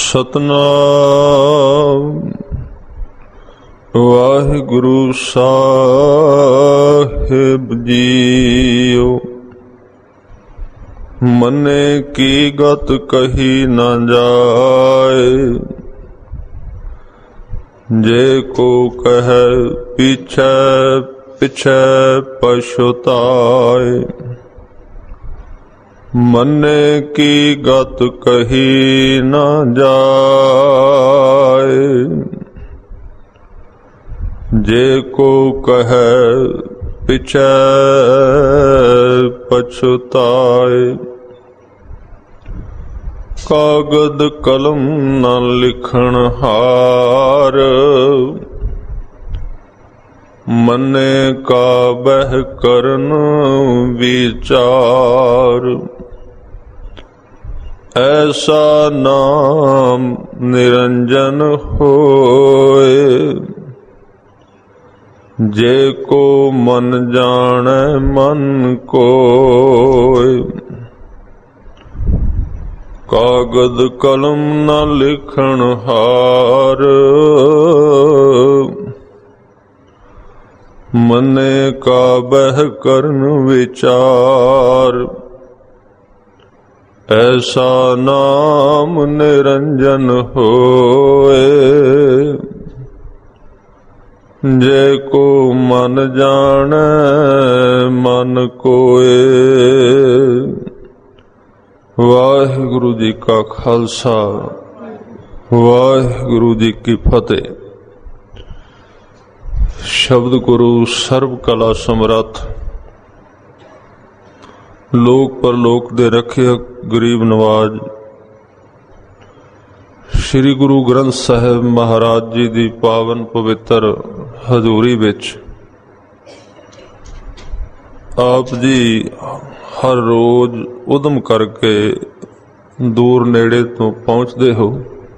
ਸਤਨਾਮ ਵਾਹਿਗੁਰੂ ਸਾਹਿਬ JIO. ਮੰਨੇ ਕੀ ਗਤ ਕਹੀ ਨਾ ਜਾਏ, ਜੇ ਕੋ ਕਹੈ ਪਿਛੈ ਪਿਛੈ ਪਛੁਤਾਏ। ਮੰਨੇ ਕੀ ਗਤ ਕਹੀ ਨਾ ਜਾਏ, ਜੇ ਕੋ ਕਹੈ ਪਿਛੈ ਪਛੁਤਾਏ। ਕਾਗਦ ਕਲਮ ਨਾ ਲਿਖਣ ਹਾਰ, ਮੰਨੇ ਕਾ ਬਹਿ ਕਰਨ ਵਿਚਾਰ। ਐਸਾ ਨਾਮ ਨਿਰੰਜਨ ਹੋਏ, ਜੇ ਕੋ ਮਨ ਜਾਣੈ ਮਨ ਕੋਇ। ਕਾਗਦ ਕਲਮ ਨਾ ਲਿਖਣ ਹਾਰ, ਮੰਨੇ ਕਾ ਬਹਿ ਕਰਨ ਵਿਚਾਰ। ਐਸਾ ਨਾਮ ਨਿਰੰਜਨ ਹੋਏ, ਜੇ ਕੋ ਮਨ ਜਾਣੈ ਮਨ ਕੋਇ। ਵਾਹਿਗੁਰੂ ਜੀ ਕਾ ਖਾਲਸਾ, ਵਾਹਿਗੁਰੂ ਜੀ ਕੀ ਫਤਿਹ। ਸ਼ਬਦ ਗੁਰੂ ਸਰਬ ਕਲਾ ਸਮਰੱਥ, ਲੋਕ ਪਰਲੋਕ ਦੇ ਰੱਖਿਅਕ, ਗਰੀਬ ਨਵਾਜ ਸ੍ਰੀ ਗੁਰੂ ਗ੍ਰੰਥ ਸਾਹਿਬ ਮਹਾਰਾਜ ਜੀ ਦੀ ਪਾਵਨ ਪਵਿੱਤਰ ਹਜ਼ੂਰੀ ਵਿੱਚ ਆਪ ਜੀ ਹਰ ਰੋਜ਼ ਉਦਮ ਕਰਕੇ ਦੂਰ ਨੇੜੇ ਤੋਂ ਪਹੁੰਚਦੇ ਹੋ।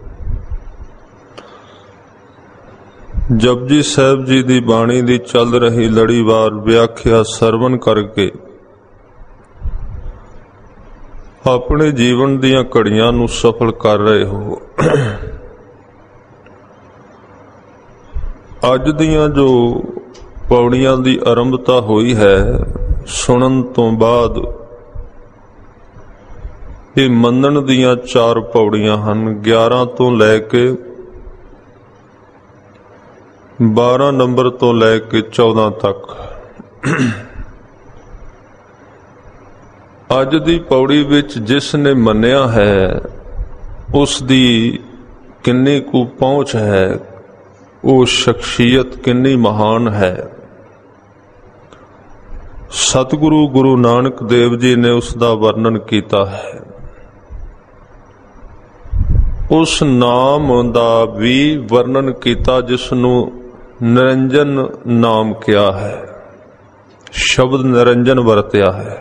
ਜਪਜੀ ਸਾਹਿਬ ਜੀ ਦੀ ਬਾਣੀ ਦੀ ਚੱਲ ਰਹੀ ਲੜੀਵਾਰ ਵਿਆਖਿਆ ਸਰਵਣ ਕਰਕੇ ਆਪਣੇ ਜੀਵਨ ਦੀਆਂ ਘੜੀਆਂ ਨੂੰ ਸਫਲ ਕਰ ਰਹੇ ਹੋ। ਅੱਜ ਦੀਆਂ ਜੋ ਪੌੜੀਆਂ ਦੀ ਆਰੰਭਤਾ ਹੋਈ ਹੈ, ਸੁਣਨ ਤੋਂ ਬਾਅਦ ਇਹ ਮੰਨਣ ਦੀਆਂ 4 ਪੌੜੀਆਂ ਹਨ। 11 ਤੋਂ ਲੈ ਕੇ 12 ਨੰਬਰ ਤੋਂ ਲੈ ਕੇ 14 ਤੱਕ। ਅੱਜ ਦੀ ਪੌੜੀ ਵਿੱਚ ਜਿਸ ਨੇ ਮੰਨਿਆ ਹੈ, ਉਸ ਦੀ ਕਿੰਨੀ ਕੁ ਪਹੁੰਚ ਹੈ, ਉਹ ਸ਼ਖਸੀਅਤ ਕਿੰਨੀ ਮਹਾਨ ਹੈ। ਸਤਿਗੁਰੂ ਗੁਰੂ ਨਾਨਕ ਦੇਵ ਜੀ ਨੇ ਉਸ ਦਾ ਵਰਣਨ ਕੀਤਾ ਹੈ। ਉਸ ਨਾਮ ਦਾ ਵੀ ਵਰਣਨ ਕੀਤਾ ਜਿਸ ਨੂੰ ਨਿਰੰਜਨ ਨਾਮ ਕਿਹਾ ਹੈ, ਸ਼ਬਦ ਨਿਰੰਜਨ ਵਰਤਿਆ ਹੈ।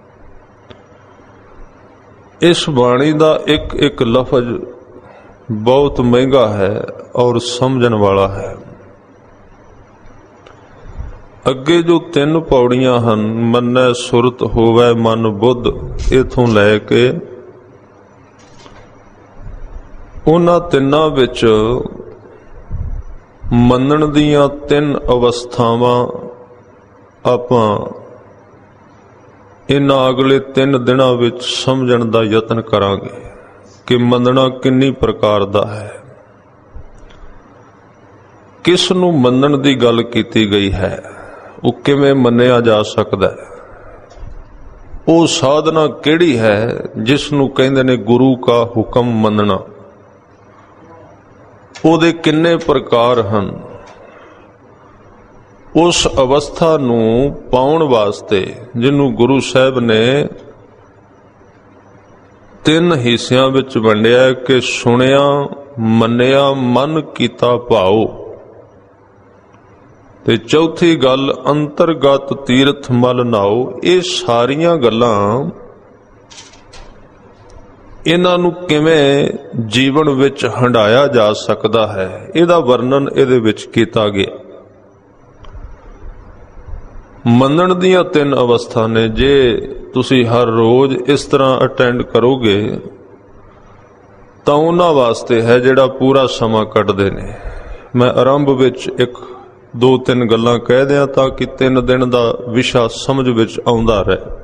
ਇਸ ਬਾਣੀ ਦਾ ਇੱਕ ਇੱਕ ਲਫ਼ਜ਼ ਬਹੁਤ ਮਹਿੰਗਾ ਹੈ ਔਰ ਸਮਝਣ ਵਾਲਾ ਹੈ। ਅੱਗੇ ਜੋ 3 ਪੌੜੀਆਂ ਹਨ, ਮੰਨੈ ਸੁਰਤ ਹੋਵੈ ਮਨ ਬੁੱਧ, ਇਥੋਂ ਲੈ ਕੇ ਉਹਨਾਂ ਤਿੰਨਾਂ ਵਿੱਚ ਮੰਨਣ ਦੀਆਂ 3 ਅਵਸਥਾਵਾਂ ਆਪਾਂ ਇਹਨਾਂ ਅਗਲੇ 3 ਦਿਨਾਂ ਵਿੱਚ ਸਮਝਣ ਦਾ ਯਤਨ ਕਰਾਂਗੇ ਕਿ ਮੰਨਣਾ ਕਿੰਨੀ ਪ੍ਰਕਾਰ ਦਾ ਹੈ, ਕਿਸ ਨੂੰ ਮੰਨਣ ਦੀ ਗੱਲ ਕੀਤੀ ਗਈ ਹੈ, ਉਹ ਕਿਵੇਂ ਮੰਨਿਆ ਜਾ ਸਕਦਾ ਹੈ, ਉਹ ਸਾਧਨਾ ਕਿਹੜੀ ਹੈ ਜਿਸ ਨੂੰ ਕਹਿੰਦੇ ਨੇ ਗੁਰੂ ਕਾ ਹੁਕਮ ਮੰਨਣਾ, ਉਹਦੇ ਕਿੰਨੇ ਪ੍ਰਕਾਰ ਹਨ। ਉਸ ਅਵਸਥਾ ਨੂੰ ਪਾਉਣ ਵਾਸਤੇ ਜਿਹਨੂੰ ਗੁਰੂ ਸਾਹਿਬ ਨੇ 3 ਹਿੱਸਿਆਂ ਵਿੱਚ ਵੰਡਿਆ ਕਿ ਸੁਣਿਆ, ਮੰਨਿਆ, ਮਨ ਕੀਤਾ ਭਾਉ, ਤੇ ਚੌਥੀ ਗੱਲ ਅੰਤਰਗਤ ਤੀਰਥ ਮਲ ਨਾਉ। ਇਹ ਸਾਰੀਆਂ ਗੱਲਾਂ, ਇਹਨਾਂ ਨੂੰ ਕਿਵੇਂ ਜੀਵਨ ਵਿੱਚ ਹੰਢਾਇਆ ਜਾ ਸਕਦਾ ਹੈ, ਇਹਦਾ ਵਰਣਨ ਇਹਦੇ ਵਿੱਚ ਕੀਤਾ ਗਿਆ। ਮੰਨਣ ਦੀਆਂ 3 ਅਵਸਥਾ ਨੇ। ਜੇ ਤੁਸੀਂ ਹਰ ਰੋਜ਼ ਇਸ ਤਰ੍ਹਾਂ ਅਟੈਂਡ ਕਰੋਗੇ ਤਾਂ ਉਹਨਾਂ ਵਾਸਤੇ ਹੈ ਜਿਹੜਾ ਪੂਰਾ ਸਮਾਂ ਕੱਢਦੇ ਨੇ। ਮੈਂ ਆਰੰਭ ਵਿੱਚ 1-2-3 ਗੱਲਾਂ ਕਹਿ ਦਿਆਂ ਤਾਂ ਕਿ 3 ਦਿਨ ਦਾ ਵਿਸ਼ਾ ਸਮਝ ਵਿੱਚ ਆਉਂਦਾ ਰਹੇ।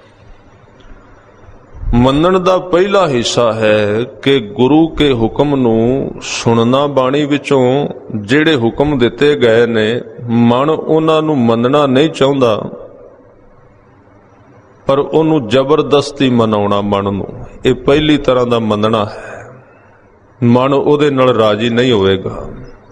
ਮੰਨਣ ਦਾ ਪਹਿਲਾ ਹਿੱਸਾ ਹੈ ਕਿ ਗੁਰੂ ਕੇ ਹੁਕਮ ਨੂੰ ਸੁਣਨਾ। ਬਾਣੀ ਵਿੱਚੋਂ ਜਿਹੜੇ ਹੁਕਮ ਦਿੱਤੇ ਗਏ ਨੇ ਮਨ ਉਹਨਾਂ ਨੂੰ ਮੰਨਣਾ ਨਹੀਂ ਚਾਹੁੰਦਾ, ਪਰ ਉਹਨੂੰ ਜ਼ਬਰਦਸਤੀ ਮਨਾਉਣਾ ਮਨ ਨੂੰ, ਇਹ ਪਹਿਲੀ ਤਰ੍ਹਾਂ ਦਾ ਮੰਨਣਾ ਹੈ। ਮਨ ਉਹਦੇ ਨਾਲ ਰਾਜੀ ਨਹੀਂ ਹੋਵੇਗਾ,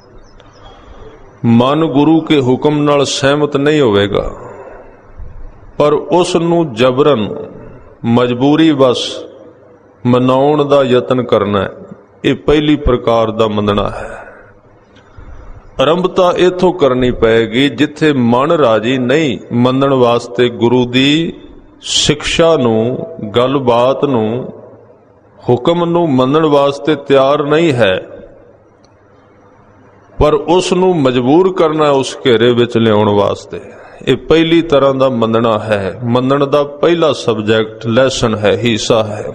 ਮਨ ਗੁਰੂ ਕੇ ਹੁਕਮ ਨਾਲ ਸਹਿਮਤ ਨਹੀਂ ਹੋਵੇਗਾ, ਪਰ ਉਸ ਨੂੰ ਜਬਰਨ ਮਜਬੂਰੀ ਵਸ ਮਨਾਉਣ ਦਾ ਯਤਨ ਕਰਨਾ ਹੈ। ਇਹ ਪਹਿਲੀ ਪ੍ਰਕਾਰ ਦਾ ਮੰਨਣਾ ਹੈ। ਆਰੰਭਤਾ ਇੱਥੋਂ ਕਰਨੀ ਪਏਗੀ ਜਿੱਥੇ ਮਨ ਰਾਜੀ ਨਹੀਂ ਮੰਨਣ ਵਾਸਤੇ, ਗੁਰੂ ਦੀ ਸਿੱਖਿਆ ਨੂੰ, ਗੱਲਬਾਤ ਨੂੰ, ਹੁਕਮ ਨੂੰ ਮੰਨਣ ਵਾਸਤੇ ਤਿਆਰ ਨਹੀਂ ਹੈ, ਪਰ ਉਸ ਨੂੰ ਮਜਬੂਰ ਕਰਨਾ ਉਸ ਘੇਰੇ ਵਿੱਚ ਲਿਆਉਣ ਵਾਸਤੇ। ਇਹ ਪਹਿਲੀ ਤਰ੍ਹਾਂ ਦਾ ਮੰਨਣਾ ਹੈ। ਮੰਨਣ ਦਾ ਪਹਿਲਾ ਸਬਜੈਕਟ, ਲੈਸਨ ਹੈ, ਹਿੱਸਾ ਹੈ।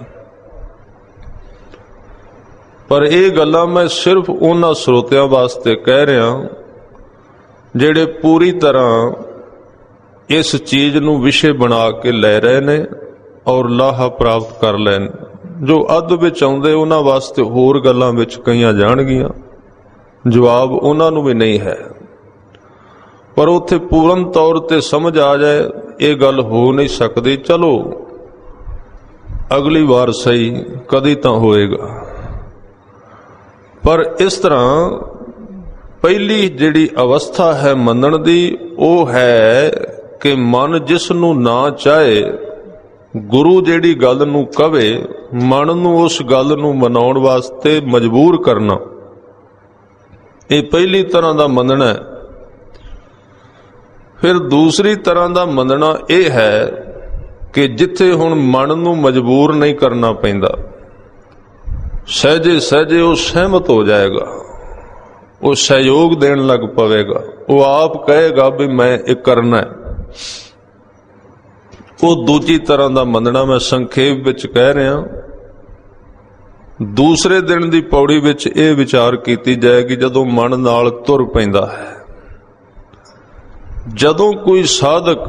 ਪਰ ਇਹ ਗੱਲਾਂ ਮੈਂ ਸਿਰਫ ਉਹਨਾਂ ਸਰੋਤਿਆਂ ਵਾਸਤੇ ਕਹਿ ਰਿਹਾ ਜਿਹੜੇ ਪੂਰੀ ਤਰ੍ਹਾਂ ਇਸ ਚੀਜ਼ ਨੂੰ ਵਿਸ਼ੇ ਬਣਾ ਕੇ ਲੈ ਰਹੇ ਨੇ ਔਰ ਲਾਹਾ ਪ੍ਰਾਪਤ ਕਰ ਲੈਣ। ਜੋ ਅੱਧ ਵਿੱਚ ਆਉਂਦੇ ਉਹਨਾਂ ਵਾਸਤੇ ਹੋਰ ਗੱਲਾਂ ਵਿੱਚ ਕਈਆਂ ਜਾਣਗੀਆਂ, ਜਵਾਬ ਉਹਨਾਂ ਨੂੰ ਵੀ ਨਹੀਂ ਹੈ, ਪਰ ਉੱਥੇ ਪੂਰਨ ਤੌਰ ਤੇ ਸਮਝ ਆ ਜਾਏ ਇਹ ਗੱਲ ਹੋ ਨਹੀਂ ਸਕਦੀ। ਚਲੋ ਅਗਲੀ ਵਾਰ ਸਹੀ, ਕਦੀ ਤਾਂ ਹੋਏਗਾ। ਪਰ ਇਸ ਤਰ੍ਹਾਂ ਪਹਿਲੀ ਜਿਹੜੀ ਅਵਸਥਾ ਹੈ ਮੰਨਣ ਦੀ, ਉਹ ਹੈ ਕਿ ਮਨ ਜਿਸ ਨੂੰ ਨਾ ਚਾਹੇ, ਗੁਰੂ ਜਿਹੜੀ ਗੱਲ ਨੂੰ ਕਵੇ, ਮਨ ਨੂੰ ਉਸ ਗੱਲ ਨੂੰ ਮਨਾਉਣ ਵਾਸਤੇ ਮਜਬੂਰ ਕਰਨਾ। ਇਹ ਪਹਿਲੀ ਤਰ੍ਹਾਂ ਦਾ ਮੰਨਣਾ ਹੈ। ਫਿਰ ਦੂਸਰੀ ਤਰ੍ਹਾਂ ਦਾ ਮੰਨਣਾ ਇਹ ਹੈ ਕਿ ਜਿੱਥੇ ਹੁਣ ਮਨ ਨੂੰ ਮਜਬੂਰ ਨਹੀਂ ਕਰਨਾ ਪੈਂਦਾ, ਸਹਿਜੇ ਸਹਿਜੇ ਉਹ ਸਹਿਮਤ ਹੋ ਜਾਏਗਾ, ਉਹ ਸਹਿਯੋਗ ਦੇਣ ਲੱਗ ਪਵੇਗਾ, ਉਹ ਆਪ ਕਹੇਗਾ ਵੀ ਮੈਂ ਇਹ ਕਰਨਾ ਹੈ। ਉਹ ਦੂਜੀ ਤਰ੍ਹਾਂ ਦਾ ਮੰਨਣਾ ਮੈਂ ਸੰਖੇਪ ਵਿੱਚ ਕਹਿ ਰਿਹਾ। ਦੂਸਰੇ ਦਿਨ ਦੀ ਪੌੜੀ ਵਿੱਚ ਇਹ ਵਿਚਾਰ ਕੀਤੀ ਜਾਏਗੀ ਜਦੋਂ ਮਨ ਨਾਲ ਤੁਰ ਪੈਂਦਾ ਹੈ। ਜਦੋਂ ਕੋਈ ਸਾਧਕ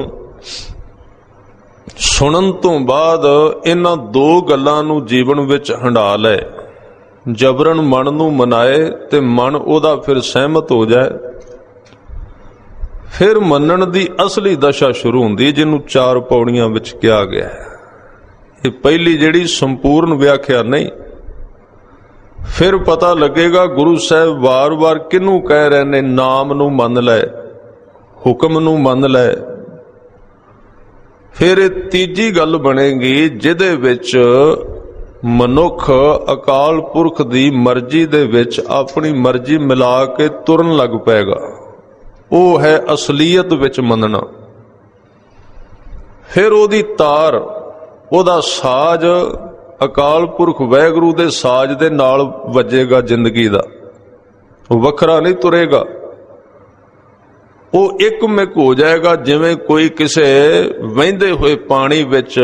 ਸੁਣਨ ਤੋਂ ਬਾਅਦ ਇਹਨਾਂ ਦੋ ਗੱਲਾਂ ਨੂੰ ਜੀਵਨ ਵਿੱਚ ਹੰਢਾ ਲਏ, ਜਬਰਨ ਮਨ ਨੂੰ ਮਨਾਏ ਤੇ ਮਨ ਉਹਦਾ ਫਿਰ ਸਹਿਮਤ ਹੋ ਜਾਏ, ਫਿਰ ਮੰਨਣ ਦੀ ਅਸਲੀ ਦਸ਼ਾ ਸ਼ੁਰੂ ਹੁੰਦੀ ਜਿਹਨੂੰ 4 ਪੌੜੀਆਂ ਵਿੱਚ ਕਿਹਾ ਗਿਆ ਹੈ। ਇਹ ਪਹਿਲੀ ਜਿਹੜੀ ਸੰਪੂਰਨ ਵਿਆਖਿਆ ਨਹੀਂ। ਫਿਰ ਪਤਾ ਲੱਗੇਗਾ ਗੁਰੂ ਸਾਹਿਬ ਵਾਰ-ਵਾਰ ਕਿਹਨੂੰ ਕਹਿ ਰਹੇ ਨੇ, ਨਾਮ ਨੂੰ ਮੰਨ ਲੈ, ਹੁਕਮ ਨੂੰ ਮੰਨ ਲੈ। ਫਿਰ ਇਹ ਤੀਜੀ ਗੱਲ ਬਣੇਗੀ ਜਿਹਦੇ ਵਿੱਚ ਮਨੁੱਖ ਅਕਾਲ ਪੁਰਖ ਦੀ ਮਰਜ਼ੀ ਦੇ ਵਿੱਚ ਆਪਣੀ ਮਰਜ਼ੀ ਮਿਲਾ ਕੇ ਤੁਰਨ ਲੱਗ ਪਏਗਾ। ਉਹ ਹੈ ਅਸਲੀਅਤ ਵਿੱਚ ਮੰਨਣਾ। ਫਿਰ ਉਹਦੀ ਤਾਰ, ਉਹਦਾ ਸਾਜ਼ ਅਕਾਲ ਪੁਰਖ ਵਾਹਿਗੁਰੂ ਦੇ ਸਾਜ਼ ਦੇ ਨਾਲ ਵੱਜੇਗਾ ਜ਼ਿੰਦਗੀ ਦਾ, ਉਹ ਵੱਖਰਾ ਨਹੀਂ ਤੁਰੇਗਾ। ਉਹ ਇੱਕਮਿਕ ਹੋ ਜਾਏਗਾ ਜਿਵੇਂ ਕੋਈ ਕਿਸੇ ਵਹਿੰਦੇ ਹੋਏ ਪਾਣੀ ਵਿੱਚ,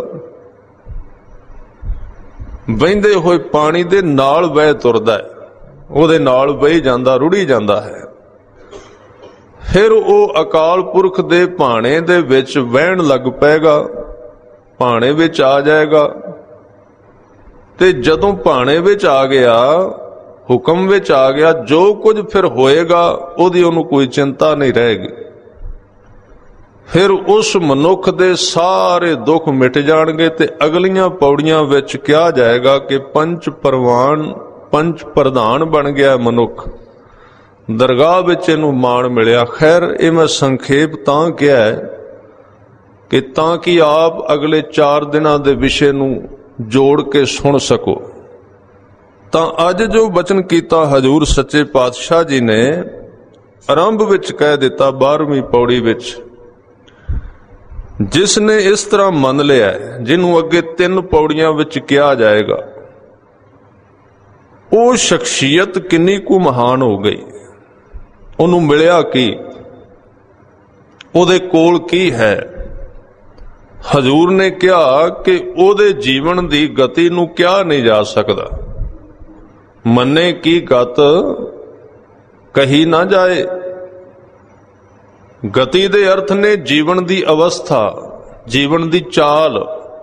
ਵਹਿੰਦੇ ਹੋਏ ਪਾਣੀ ਦੇ ਨਾਲ ਵਹਿ ਤੁਰਦਾ ਹੈ, ਉਹਦੇ ਨਾਲ ਵਹੀ ਜਾਂਦਾ, ਰੁੜੀ ਜਾਂਦਾ ਹੈ। ਫਿਰ ਉਹ ਅਕਾਲ ਪੁਰਖ ਦੇ ਭਾਣੇ ਦੇ ਵਿੱਚ ਵਹਿਣ ਲੱਗ ਪਏਗਾ, ਭਾਣੇ ਵਿੱਚ ਆ ਜਾਏਗਾ। ਤੇ ਜਦੋਂ ਭਾਣੇ ਵਿੱਚ ਆ ਗਿਆ, ਹੁਕਮ ਵਿੱਚ ਆ ਗਿਆ, ਜੋ ਕੁਝ ਫਿਰ ਹੋਏਗਾ ਉਹਦੀ ਉਹਨੂੰ ਕੋਈ ਚਿੰਤਾ ਨਹੀਂ ਰਹੇਗੀ। ਫਿਰ ਉਸ ਮਨੁੱਖ ਦੇ ਸਾਰੇ ਦੁੱਖ ਮਿਟ ਜਾਣਗੇ ਤੇ ਅਗਲੀਆਂ ਪੌੜੀਆਂ ਵਿੱਚ ਕਿਹਾ ਜਾਏਗਾ ਕਿ ਪੰਚ ਪ੍ਰਧਾਨ ਬਣ ਗਿਆ ਮਨੁੱਖ, ਦਰਗਾਹ ਵਿੱਚ ਇਹਨੂੰ ਮਾਣ ਮਿਲਿਆ। ਖੈਰ ਇਹ ਮੈਂ ਸੰਖੇਪ ਤਾਂ ਕਿਹਾ ਹੈ ਕਿ ਤਾਂ ਕਿ ਆਪ ਅਗਲੇ 4 ਦਿਨਾਂ ਦੇ ਵਿਸ਼ੇ ਨੂੰ ਜੋੜ ਕੇ ਸੁਣ ਸਕੋ। ਤਾਂ ਅੱਜ ਜੋ ਬਚਨ ਕੀਤਾ ਹਜ਼ੂਰ ਸੱਚੇ ਪਾਤਸ਼ਾਹ ਜੀ ਨੇ ਆਰੰਭ ਵਿੱਚ ਕਹਿ ਦਿੱਤਾ 12ਵੀਂ ਪੌੜੀ ਵਿੱਚ, ਜਿਸ ਨੇ ਇਸ ਤਰ੍ਹਾਂ ਮੰਨ ਲਿਆ, ਜਿਹਨੂੰ ਅੱਗੇ 3 ਪੌੜੀਆਂ ਵਿੱਚ ਕਿਹਾ ਜਾਏਗਾ, ਉਹ ਸ਼ਖਸੀਅਤ ਕਿੰਨੀ ਕੁ ਮਹਾਨ ਹੋ ਗਈ। ਉਹਨੂੰ ਮਿਲਿਆ ਕੀ, ਉਹਦੇ ਕੋਲ ਕੀ ਹੈ। ਹਜ਼ੂਰ ਨੇ ਕਿਹਾ ਕਿ ਉਹਦੇ ਜੀਵਨ ਦੀ ਗਤੀ ਨੂੰ ਕਿਹਾ ਨਹੀਂ ਜਾ ਸਕਦਾ। ਮੰਨੇ ਕੀ ਗਤ ਕਹੀ ਨਾ ਜਾਏ। ਗਤੀ ਦੇ ਅਰਥ ਨੇ ਜੀਵਨ ਦੀ ਅਵਸਥਾ, ਜੀਵਨ ਦੀ ਚਾਲ।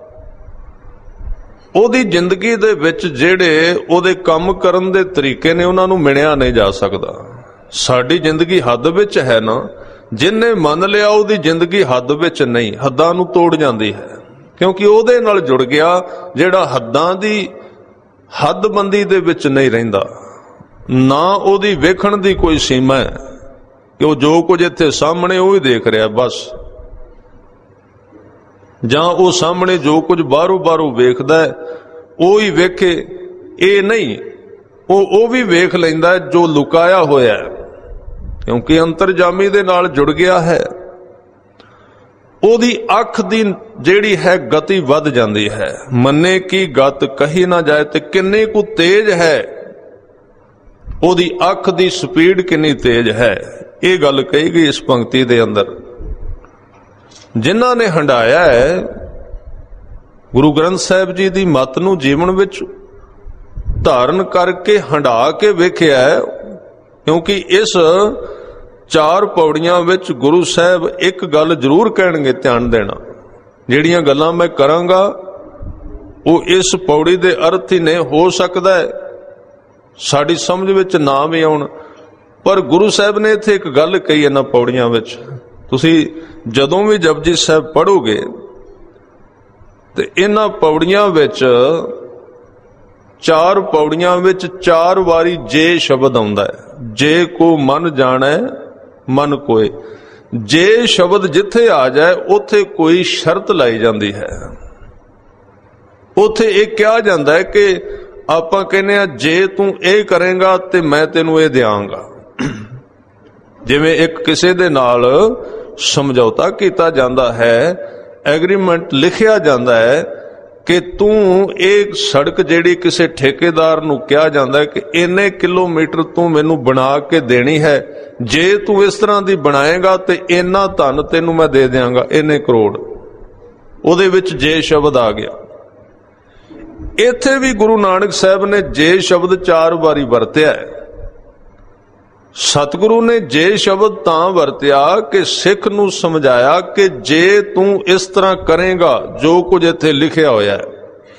ਉਹਦੀ ਜ਼ਿੰਦਗੀ ਦੇ ਵਿੱਚ ਜਿਹੜੇ ਉਹਦੇ ਕੰਮ ਕਰਨ ਦੇ ਤਰੀਕੇ ਨੇ ਉਹਨਾਂ ਨੂੰ ਮਿਣਿਆ ਨਹੀਂ ਜਾ ਸਕਦਾ। ਸਾਡੀ ਜ਼ਿੰਦਗੀ ਹੱਦ ਵਿੱਚ ਹੈ ਨਾ, ਜਿਹਨੇ ਮੰਨ ਲਿਆ ਉਹਦੀ ਜ਼ਿੰਦਗੀ ਹੱਦ ਵਿੱਚ ਨਹੀਂ, ਹੱਦਾਂ ਨੂੰ ਤੋੜ ਜਾਂਦੀ ਹੈ, ਕਿਉਂਕਿ ਉਹਦੇ ਨਾਲ ਜੁੜ ਗਿਆ ਜਿਹੜਾ ਹੱਦਾਂ ਦੀ ਹੱਦਬੰਦੀ ਦੇ ਵਿੱਚ ਨਹੀਂ ਰਹਿੰਦਾ। ਨਾ ਉਹਦੀ ਵੇਖਣ ਦੀ ਕੋਈ ਸੀਮਾ ਹੈ ਕਿ ਉਹ ਜੋ ਕੁਝ ਇੱਥੇ ਸਾਹਮਣੇ ਉਹ ਹੀ ਦੇਖ ਰਿਹਾ ਬਸ, ਜਾਂ ਉਹ ਸਾਹਮਣੇ ਜੋ ਕੁਝ ਬਾਹਰੋਂ ਵੇਖਦਾ ਉਹ ਹੀ ਵੇਖੇ, ਇਹ ਨਹੀਂ। ਉਹ ਵੀ ਵੇਖ ਲੈਂਦਾ ਜੋ ਲੁਕਾਇਆ ਹੋਇਆ, ਕਿਉਂਕਿ ਅੰਤਰਜਾਮੀ ਦੇ ਨਾਲ ਜੁੜ ਗਿਆ ਹੈ। ਉਹਦੀ ਅੱਖ ਦੀ ਜਿਹੜੀ ਹੈ ਗਤੀ ਵੱਧ ਜਾਂਦੀ ਹੈ। ਮੰਨੇ ਕੀ ਗਤ ਕਹੀ ਨਾ ਜਾਏ, ਤੇ ਕਿੰਨੀ ਕੁ ਤੇਜ਼ ਹੈ ਉਹਦੀ ਅੱਖ ਦੀ ਸਪੀਡ, ਕਿੰਨੀ ਤੇਜ਼ ਹੈ, ਇਹ ਗੱਲ ਕਹੀ ਗਈ ਇਸ ਪੰਕਤੀ ਦੇ ਅੰਦਰ। ਜਿਨ੍ਹਾਂ ਨੇ ਹੰਢਾਇਆ ਹੈ ਗੁਰੂ ਗ੍ਰੰਥ ਸਾਹਿਬ ਜੀ ਦੀ ਮੱਤ ਨੂੰ ਜੀਵਨ ਵਿੱਚ ਧਾਰਨ ਕਰਕੇ ਹੰਢਾ ਕੇ ਵੇਖਿਆ, ਕਿਉਂਕਿ ਇਸ 4 ਪੌੜੀਆਂ ਵਿੱਚ ਗੁਰੂ ਸਾਹਿਬ ਇੱਕ ਗੱਲ ਜ਼ਰੂਰ ਕਹਿਣਗੇ, ਧਿਆਨ ਦੇਣਾ। ਜਿਹੜੀਆਂ ਗੱਲਾਂ ਮੈਂ ਕਰਾਂਗਾ ਉਹ ਇਸ ਪੌੜੀ ਦੇ ਅਰਥ ਹੀ ਨੇ, ਹੋ ਸਕਦਾ ਹੈ ਸਾਡੀ ਸਮਝ ਵਿੱਚ ਨਾ ਵੀ ਆਉਣ, ਪਰ ਗੁਰੂ ਸਾਹਿਬ ਨੇ ਇੱਥੇ ਇੱਕ ਗੱਲ ਕਹੀ ਇਹਨਾਂ ਪੌੜੀਆਂ ਵਿੱਚ। ਤੁਸੀਂ ਜਦੋਂ ਵੀ ਜਪਜੀ ਸਾਹਿਬ ਪੜ੍ਹੋਗੇ ਤੇ ਇਹਨਾਂ ਪੌੜੀਆਂ ਵਿੱਚ 4 ਪੌੜੀਆਂ ਵਿੱਚ 4 ਵਾਰੀ ਜੇ ਸ਼ਬਦ ਆਉਂਦਾ ਹੈ। ਜੇ ਕੋ ਮਨ ਜਾਣੈ ਮਨ ਕੋਏ। ਜੇ ਸ਼ਬਦ ਜਿੱਥੇ ਆ ਜਾਏ ਉੱਥੇ ਕੋਈ ਸ਼ਰਤ ਲਾਈ ਜਾਂਦੀ ਹੈ। ਉੱਥੇ ਇਹ ਕਿਹਾ ਜਾਂਦਾ ਹੈ ਕਿ ਆਪਾਂ ਕਹਿੰਦੇ ਆ ਜੇ ਤੂੰ ਇਹ ਕਰੇਗਾ ਤੇ ਮੈਂ ਤੈਨੂੰ ਇਹ ਦਿਆਂਗਾ। ਜਿਵੇਂ ਇੱਕ ਕਿਸੇ ਦੇ ਨਾਲ ਸਮਝੌਤਾ ਕੀਤਾ ਜਾਂਦਾ ਹੈ, ਐਗਰੀਮੈਂਟ ਲਿਖਿਆ ਜਾਂਦਾ ਹੈ ਕਿ ਤੂੰ ਇਹ ਸੜਕ ਜਿਹੜੀ ਕਿਸੇ ਠੇਕੇਦਾਰ ਨੂੰ ਕਿਹਾ ਜਾਂਦਾ ਹੈ ਕਿ ਇੰਨੇ ਕਿਲੋਮੀਟਰ ਤੂੰ ਮੈਨੂੰ ਬਣਾ ਕੇ ਦੇਣੀ ਹੈ, ਜੇ ਤੂੰ ਇਸ ਤਰ੍ਹਾਂ ਦੀ ਬਣਾਏਗਾ ਤੇ ਇੰਨਾ ਧਨ ਤੈਨੂੰ ਮੈਂ ਦੇ ਦਿਆਂਗਾ, ਇੰਨੇ ਕਰੋੜ। ਉਹਦੇ ਵਿੱਚ ਜੇ ਸ਼ਬਦ ਆ ਗਿਆ। ਇੱਥੇ ਵੀ ਗੁਰੂ ਨਾਨਕ ਸਾਹਿਬ ਨੇ ਜੇ ਸ਼ਬਦ 4 ਵਾਰੀ ਵਰਤਿਆ ਹੈ। ਸਤਿਗੁਰੂ ਨੇ ਜੇ ਸ਼ਬਦ ਤਾਂ ਵਰਤਿਆ ਕਿ ਸਿੱਖ ਨੂੰ ਸਮਝਾਇਆ ਕਿ ਜੇ ਤੂੰ ਇਸ ਤਰ੍ਹਾਂ ਕਰੇਗਾ ਜੋ ਕੁਝ ਇੱਥੇ ਲਿਖਿਆ ਹੋਇਆ ਹੈ,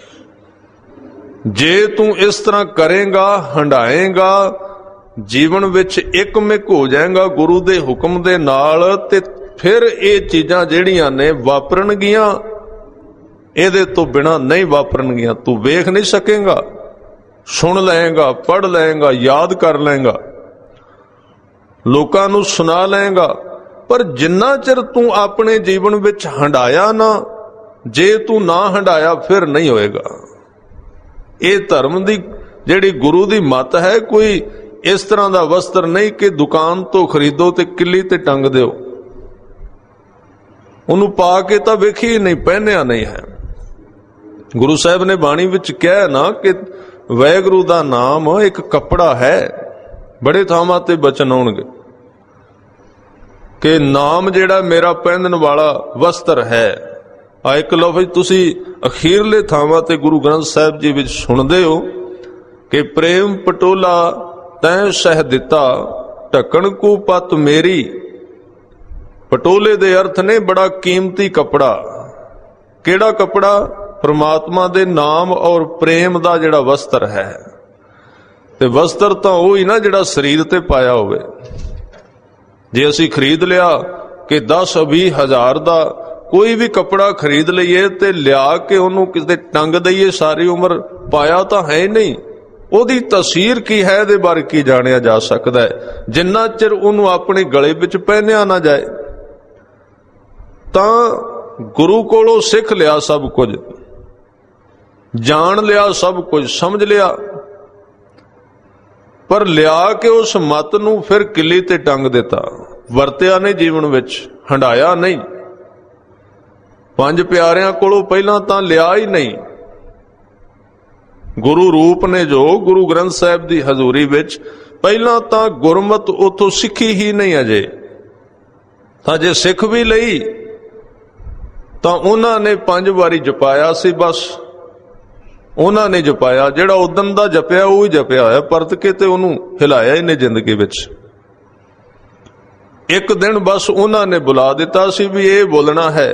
ਜੇ ਤੂੰ ਇਸ ਤਰ੍ਹਾਂ ਕਰੇਗਾ, ਹੰਢਾਏਗਾ, ਜੀਵਨ ਵਿੱਚ ਇੱਕਮਿਕ ਹੋ ਜਾਏਗਾ ਗੁਰੂ ਦੇ ਹੁਕਮ ਦੇ ਨਾਲ, ਤੇ ਫਿਰ ਇਹ ਚੀਜ਼ਾਂ ਜਿਹੜੀਆਂ ਨੇ ਵਾਪਰਨਗੀਆਂ, ਇਹਦੇ ਤੋਂ ਬਿਨਾਂ ਨਹੀਂ ਵਾਪਰਨਗੀਆਂ। ਤੂੰ ਵੇਖ ਨਹੀਂ ਸਕੇਗਾ, ਸੁਣ ਲਏਗਾ, ਪੜ੍ਹ ਲਏਗਾ, ਯਾਦ ਕਰ ਲਏਗਾ, ਲੋਕਾਂ ਨੂੰ ਸੁਣਾ ਲਏਗਾ, ਪਰ ਜਿੰਨਾ ਚਿਰ ਤੂੰ ਆਪਣੇ ਜੀਵਨ ਵਿੱਚ ਹੰਢਾਇਆ ਨਾ, ਜੇ ਤੂੰ ਨਾ ਹੰਢਾਇਆ ਫਿਰ ਨਹੀਂ ਹੋਏਗਾ। ਇਹ ਧਰਮ ਦੀ ਜਿਹੜੀ ਗੁਰੂ ਦੀ ਮੱਤ ਹੈ, ਕੋਈ ਇਸ ਤਰ੍ਹਾਂ ਦਾ ਵਸਤਰ ਨਹੀਂ ਕਿ ਦੁਕਾਨ ਤੋਂ ਖਰੀਦੋ ਤੇ ਕਿੱਲੀ ਤੇ ਟੰਗ ਦਿਓ। ਉਹਨੂੰ ਪਾ ਕੇ ਤਾਂ ਵੇਖੀ ਨਹੀਂ, ਪਹਿਨਿਆ ਨਹੀਂ ਹੈ। ਗੁਰੂ ਸਾਹਿਬ ਨੇ ਬਾਣੀ ਵਿੱਚ ਕਿਹਾ ਨਾ ਕਿ ਵਾਹਿਗੁਰੂ ਦਾ ਨਾਮ ਇੱਕ ਕੱਪੜਾ ਹੈ। ਬੜੇ ਥਾਵਾਂ ਤੇ ਬਚਨ ਆਉਣਗੇ ਕਿ ਨਾਮ ਜਿਹੜਾ ਮੇਰਾ ਪਹਿਨਣ ਵਾਲਾ ਵਸਤਰ ਹੈ। ਆ ਇੱਕ ਲਫ਼ਜ਼ ਤੁਸੀਂ ਅਖੀਰਲੇ ਥਾਵਾਂ ਤੇ ਗੁਰੂ ਗ੍ਰੰਥ ਸਾਹਿਬ ਜੀ ਵਿੱਚ ਸੁਣਦੇ ਹੋ ਕਿ ਪ੍ਰੇਮ ਪਟੋਲਾ ਤੈਂ ਸਹਿ ਦਿੱਤਾ, ਢੱਕਣ ਕੂ ਪਤ ਮੇਰੀ। ਪਟੋਲੇ ਦੇ ਅਰਥ ਨੇ ਬੜਾ ਕੀਮਤੀ ਕੱਪੜਾ। ਕਿਹੜਾ ਕੱਪੜਾ? ਪ੍ਰਮਾਤਮਾ ਦੇ ਨਾਮ ਔਰ ਪ੍ਰੇਮ ਦਾ ਜਿਹੜਾ ਵਸਤਰ ਹੈ। ਤੇ ਵਸਤਰ ਤਾਂ ਉਹ ਹੀ ਨਾ ਜਿਹੜਾ ਸਰੀਰ ਤੇ ਪਾਇਆ ਹੋਵੇ। ਜੇ ਅਸੀਂ ਖਰੀਦ ਲਿਆ ਕਿ 10-20 ਹਜ਼ਾਰ ਦਾ ਕੋਈ ਵੀ ਕੱਪੜਾ ਖਰੀਦ ਲਈਏ ਤੇ ਲਿਆ ਕੇ ਉਹਨੂੰ ਕਿਤੇ ਟੰਗ ਦਈਏ ਸਾਰੀ ਉਮਰ, ਪਾਇਆ ਤਾਂ ਹੈ ਨਹੀਂ। ਉਹਦੀ ਤਸਵੀਰ ਕੀ ਹੈ, ਇਹਦੇ ਬਾਰੇ ਕੀ ਜਾਣਿਆ ਜਾ ਸਕਦਾ ਹੈ ਜਿੰਨਾ ਚਿਰ ਉਹਨੂੰ ਆਪਣੇ ਗਲੇ ਵਿੱਚ ਪਹਿਨਿਆ ਨਾ ਜਾਏ। ਤਾਂ ਗੁਰੂ ਕੋਲੋਂ ਸਿੱਖ ਲਿਆ ਸਭ ਕੁਝ, ਜਾਣ ਲਿਆ ਸਭ ਕੁਝ, ਸਮਝ ਲਿਆ, ਪਰ ਲਿਆ ਕੇ ਉਸ ਮੱਤ ਨੂੰ ਫਿਰ ਕਿੱਲੀ ਤੇ ਟੰਗ ਦਿੱਤਾ। ਵਰਤਿਆ ਨਹੀਂ ਜੀਵਨ ਵਿੱਚ, ਹੰਢਾਇਆ ਨਹੀਂ। 5 ਪਿਆਰਿਆਂ ਕੋਲੋਂ ਪਹਿਲਾਂ ਤਾਂ ਲਿਆ ਹੀ ਨਹੀਂ। ਗੁਰੂ ਰੂਪ ਨੇ ਜੋ ਗੁਰੂ ਗ੍ਰੰਥ ਸਾਹਿਬ ਦੀ ਹਜ਼ੂਰੀ ਵਿੱਚ ਪਹਿਲਾਂ ਤਾਂ ਗੁਰਮਤ ਉਥੋਂ ਸਿੱਖੀ ਹੀ ਨਹੀਂ ਅਜੇ। ਤਾਂ ਜੇ ਸਿੱਖ ਵੀ ਲਈ ਤਾਂ ਉਹਨਾਂ ਨੇ 5 ਵਾਰੀ ਜਪਾਇਆ ਸੀ ਬਸ। ਉਹਨਾਂ ਨੇ ਜਪਾਇਆ, ਜਿਹੜਾ ਉਦਣ ਦਾ ਜਪਿਆ ਉਹ ਹੀ ਜਪਿਆ ਹੋਇਆ, ਪਰਤ ਕੇ ਤੇ ਉਹਨੂੰ ਹਿਲਾਇਆ ਹੀ ਨਹੀਂ ਜ਼ਿੰਦਗੀ ਵਿੱਚ। ਇੱਕ ਦਿਨ ਬਸ ਉਹਨਾਂ ਨੇ ਬੁਲਾ ਦਿੱਤਾ ਸੀ ਵੀ ਇਹ ਬੋਲਣਾ ਹੈ,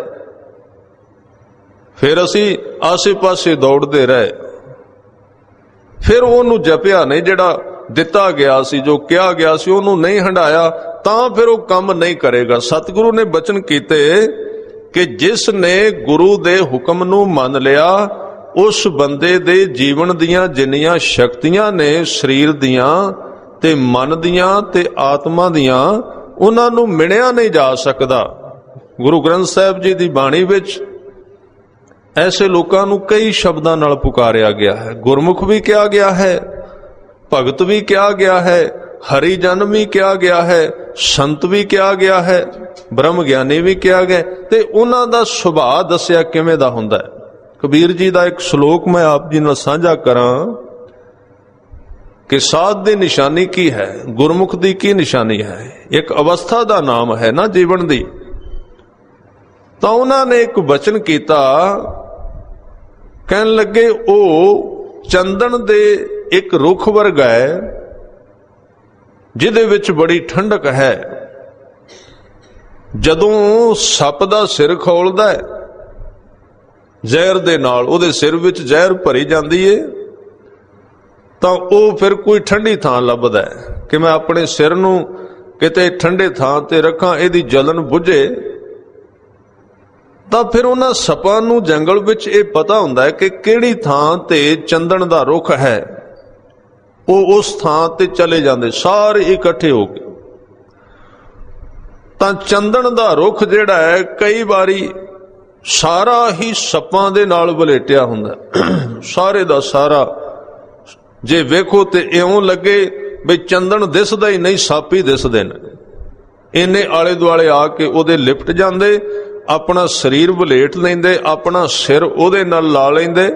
ਫਿਰ ਅਸੀਂ ਆਸੇ ਪਾਸੇ ਦੌੜਦੇ ਰਹੇ, ਫਿਰ ਉਹਨੂੰ ਜਪਿਆ ਨਹੀਂ, ਜਿਹੜਾ ਦਿੱਤਾ ਗਿਆ ਸੀ, ਜੋ ਕਿਹਾ ਗਿਆ ਸੀ ਉਹਨੂੰ ਨਹੀਂ ਹੰਢਾਇਆ, ਤਾਂ ਫਿਰ ਉਹ ਕੰਮ ਨਹੀਂ ਕਰੇਗਾ। ਸਤਿਗੁਰੂ ਨੇ ਬਚਨ ਕੀਤੇ ਕਿ ਜਿਸ ਨੇ ਗੁਰੂ ਦੇ ਹੁਕਮ ਨੂੰ ਮੰਨ ਲਿਆ, ਉਸ ਬੰਦੇ ਦੇ ਜੀਵਨ ਦੀਆਂ ਜਿੰਨੀਆਂ ਸ਼ਕਤੀਆਂ ਨੇ, ਸਰੀਰ ਦੀਆਂ ਤੇ ਮਨ ਦੀਆਂ ਤੇ ਆਤਮਾ ਦੀਆਂ, ਉਹਨਾਂ ਨੂੰ ਮਿਣਿਆ ਨਹੀਂ ਜਾ ਸਕਦਾ। ਗੁਰੂ ਗ੍ਰੰਥ ਸਾਹਿਬ ਜੀ ਦੀ ਬਾਣੀ ਵਿੱਚ ਐਸੇ ਲੋਕਾਂ ਨੂੰ ਕਈ ਸ਼ਬਦਾਂ ਨਾਲ ਪੁਕਾਰਿਆ ਗਿਆ ਹੈ। ਗੁਰਮੁਖ ਵੀ ਕਿਹਾ ਗਿਆ ਹੈ, ਭਗਤ ਵੀ ਕਿਹਾ ਗਿਆ ਹੈ, ਹਰੀ ਜਨ ਵੀ ਕਿਹਾ ਗਿਆ ਹੈ, ਸੰਤ ਵੀ ਕਿਹਾ ਗਿਆ ਹੈ, ਬ੍ਰਹਮ ਗਿਆਨੀ ਵੀ ਕਿਹਾ ਗਿਆ, ਤੇ ਉਹਨਾਂ ਦਾ ਸੁਭਾਅ ਦੱਸਿਆ ਕਿਵੇਂ ਦਾ ਹੁੰਦਾ ਹੈ। ਕਬੀਰ ਜੀ ਦਾ ਇੱਕ ਸ਼ਲੋਕ ਮੈਂ ਆਪ ਜੀ ਨਾਲ ਸਾਂਝਾ ਕਰਾਂ ਕਿ ਸਾਧ ਦੀ ਨਿਸ਼ਾਨੀ ਕੀ ਹੈ, ਗੁਰਮੁਖ ਦੀ ਕੀ ਨਿਸ਼ਾਨੀ ਹੈ। ਇੱਕ ਅਵਸਥਾ ਦਾ ਨਾਮ ਹੈ ਨਾ ਜੀਵਨ ਦੀ। ਤਾਂ ਉਹਨਾਂ ਨੇ ਇੱਕ ਬਚਨ ਕੀਤਾ, ਕਹਿਣ ਲੱਗੇ ਉਹ ਚੰਦਨ ਦੇ ਇੱਕ ਰੁੱਖ ਵਰਗਾ ਹੈ ਜਿਹਦੇ ਵਿੱਚ ਬੜੀ ਠੰਡਕ ਹੈ। ਜਦੋਂ ਸੱਪ ਦਾ ਸਿਰ ਖੋਲਦਾ ਹੈ ਜ਼ਹਿਰ ਦੇ ਨਾਲ, ਉਹਦੇ ਸਿਰ ਵਿੱਚ ਜ਼ਹਿਰ ਭਰੀ ਜਾਂਦੀ ਏ, ਤਾਂ ਉਹ ਫਿਰ ਕੋਈ ਠੰਡੀ ਥਾਂ ਲੱਭਦਾ ਹੈ ਕਿ ਮੈਂ ਆਪਣੇ ਸਿਰ ਨੂੰ ਕਿਤੇ ਠੰਡੇ ਥਾਂ ਤੇ ਰੱਖਾਂ, ਇਹਦੀ ਜਲਨ ਬੁਝੇ। ਤਾਂ ਫਿਰ ਉਹਨਾਂ ਸੱਪਾਂ ਨੂੰ ਜੰਗਲ ਵਿੱਚ ਇਹ ਪਤਾ ਹੁੰਦਾ ਹੈ ਕਿ ਕਿਹੜੀ ਥਾਂ ਤੇ ਚੰਦਨ ਦਾ ਰੁੱਖ ਹੈ, ਉਹ ਉਸ ਥਾਂ ਤੇ ਚਲੇ ਜਾਂਦੇ ਸਾਰੇ ਇਕੱਠੇ ਹੋ ਕੇ। ਤਾਂ ਚੰਦਨ ਦਾ ਰੁੱਖ ਜਿਹੜਾ ਹੈ ਕਈ ਵਾਰੀ ਸਾਰਾ ਹੀ ਸੱਪਾਂ ਦੇ ਨਾਲ ਵਲੇਟਿਆ ਹੁੰਦਾ, ਸਾਰੇ ਦਾ ਸਾਰਾ। ਜੇ ਵੇਖੋ ਤੇ ਇਉਂ ਲੱਗੇ ਵੀ ਚੰਦਨ ਦਿਸਦਾ ਹੀ ਨਹੀਂ, ਸੱਪ ਹੀ ਦਿਸਦੇ ਨੇ। ਇੰਨੇ ਆਲੇ ਦੁਆਲੇ ਆ ਕੇ ਉਹਦੇ ਲਿਪਟ ਜਾਂਦੇ, ਆਪਣਾ ਸਰੀਰ ਵਲੇਟ ਲੈਂਦੇ, ਆਪਣਾ ਸਿਰ ਉਹਦੇ ਨਾਲ ਲਾ ਲੈਂਦੇ।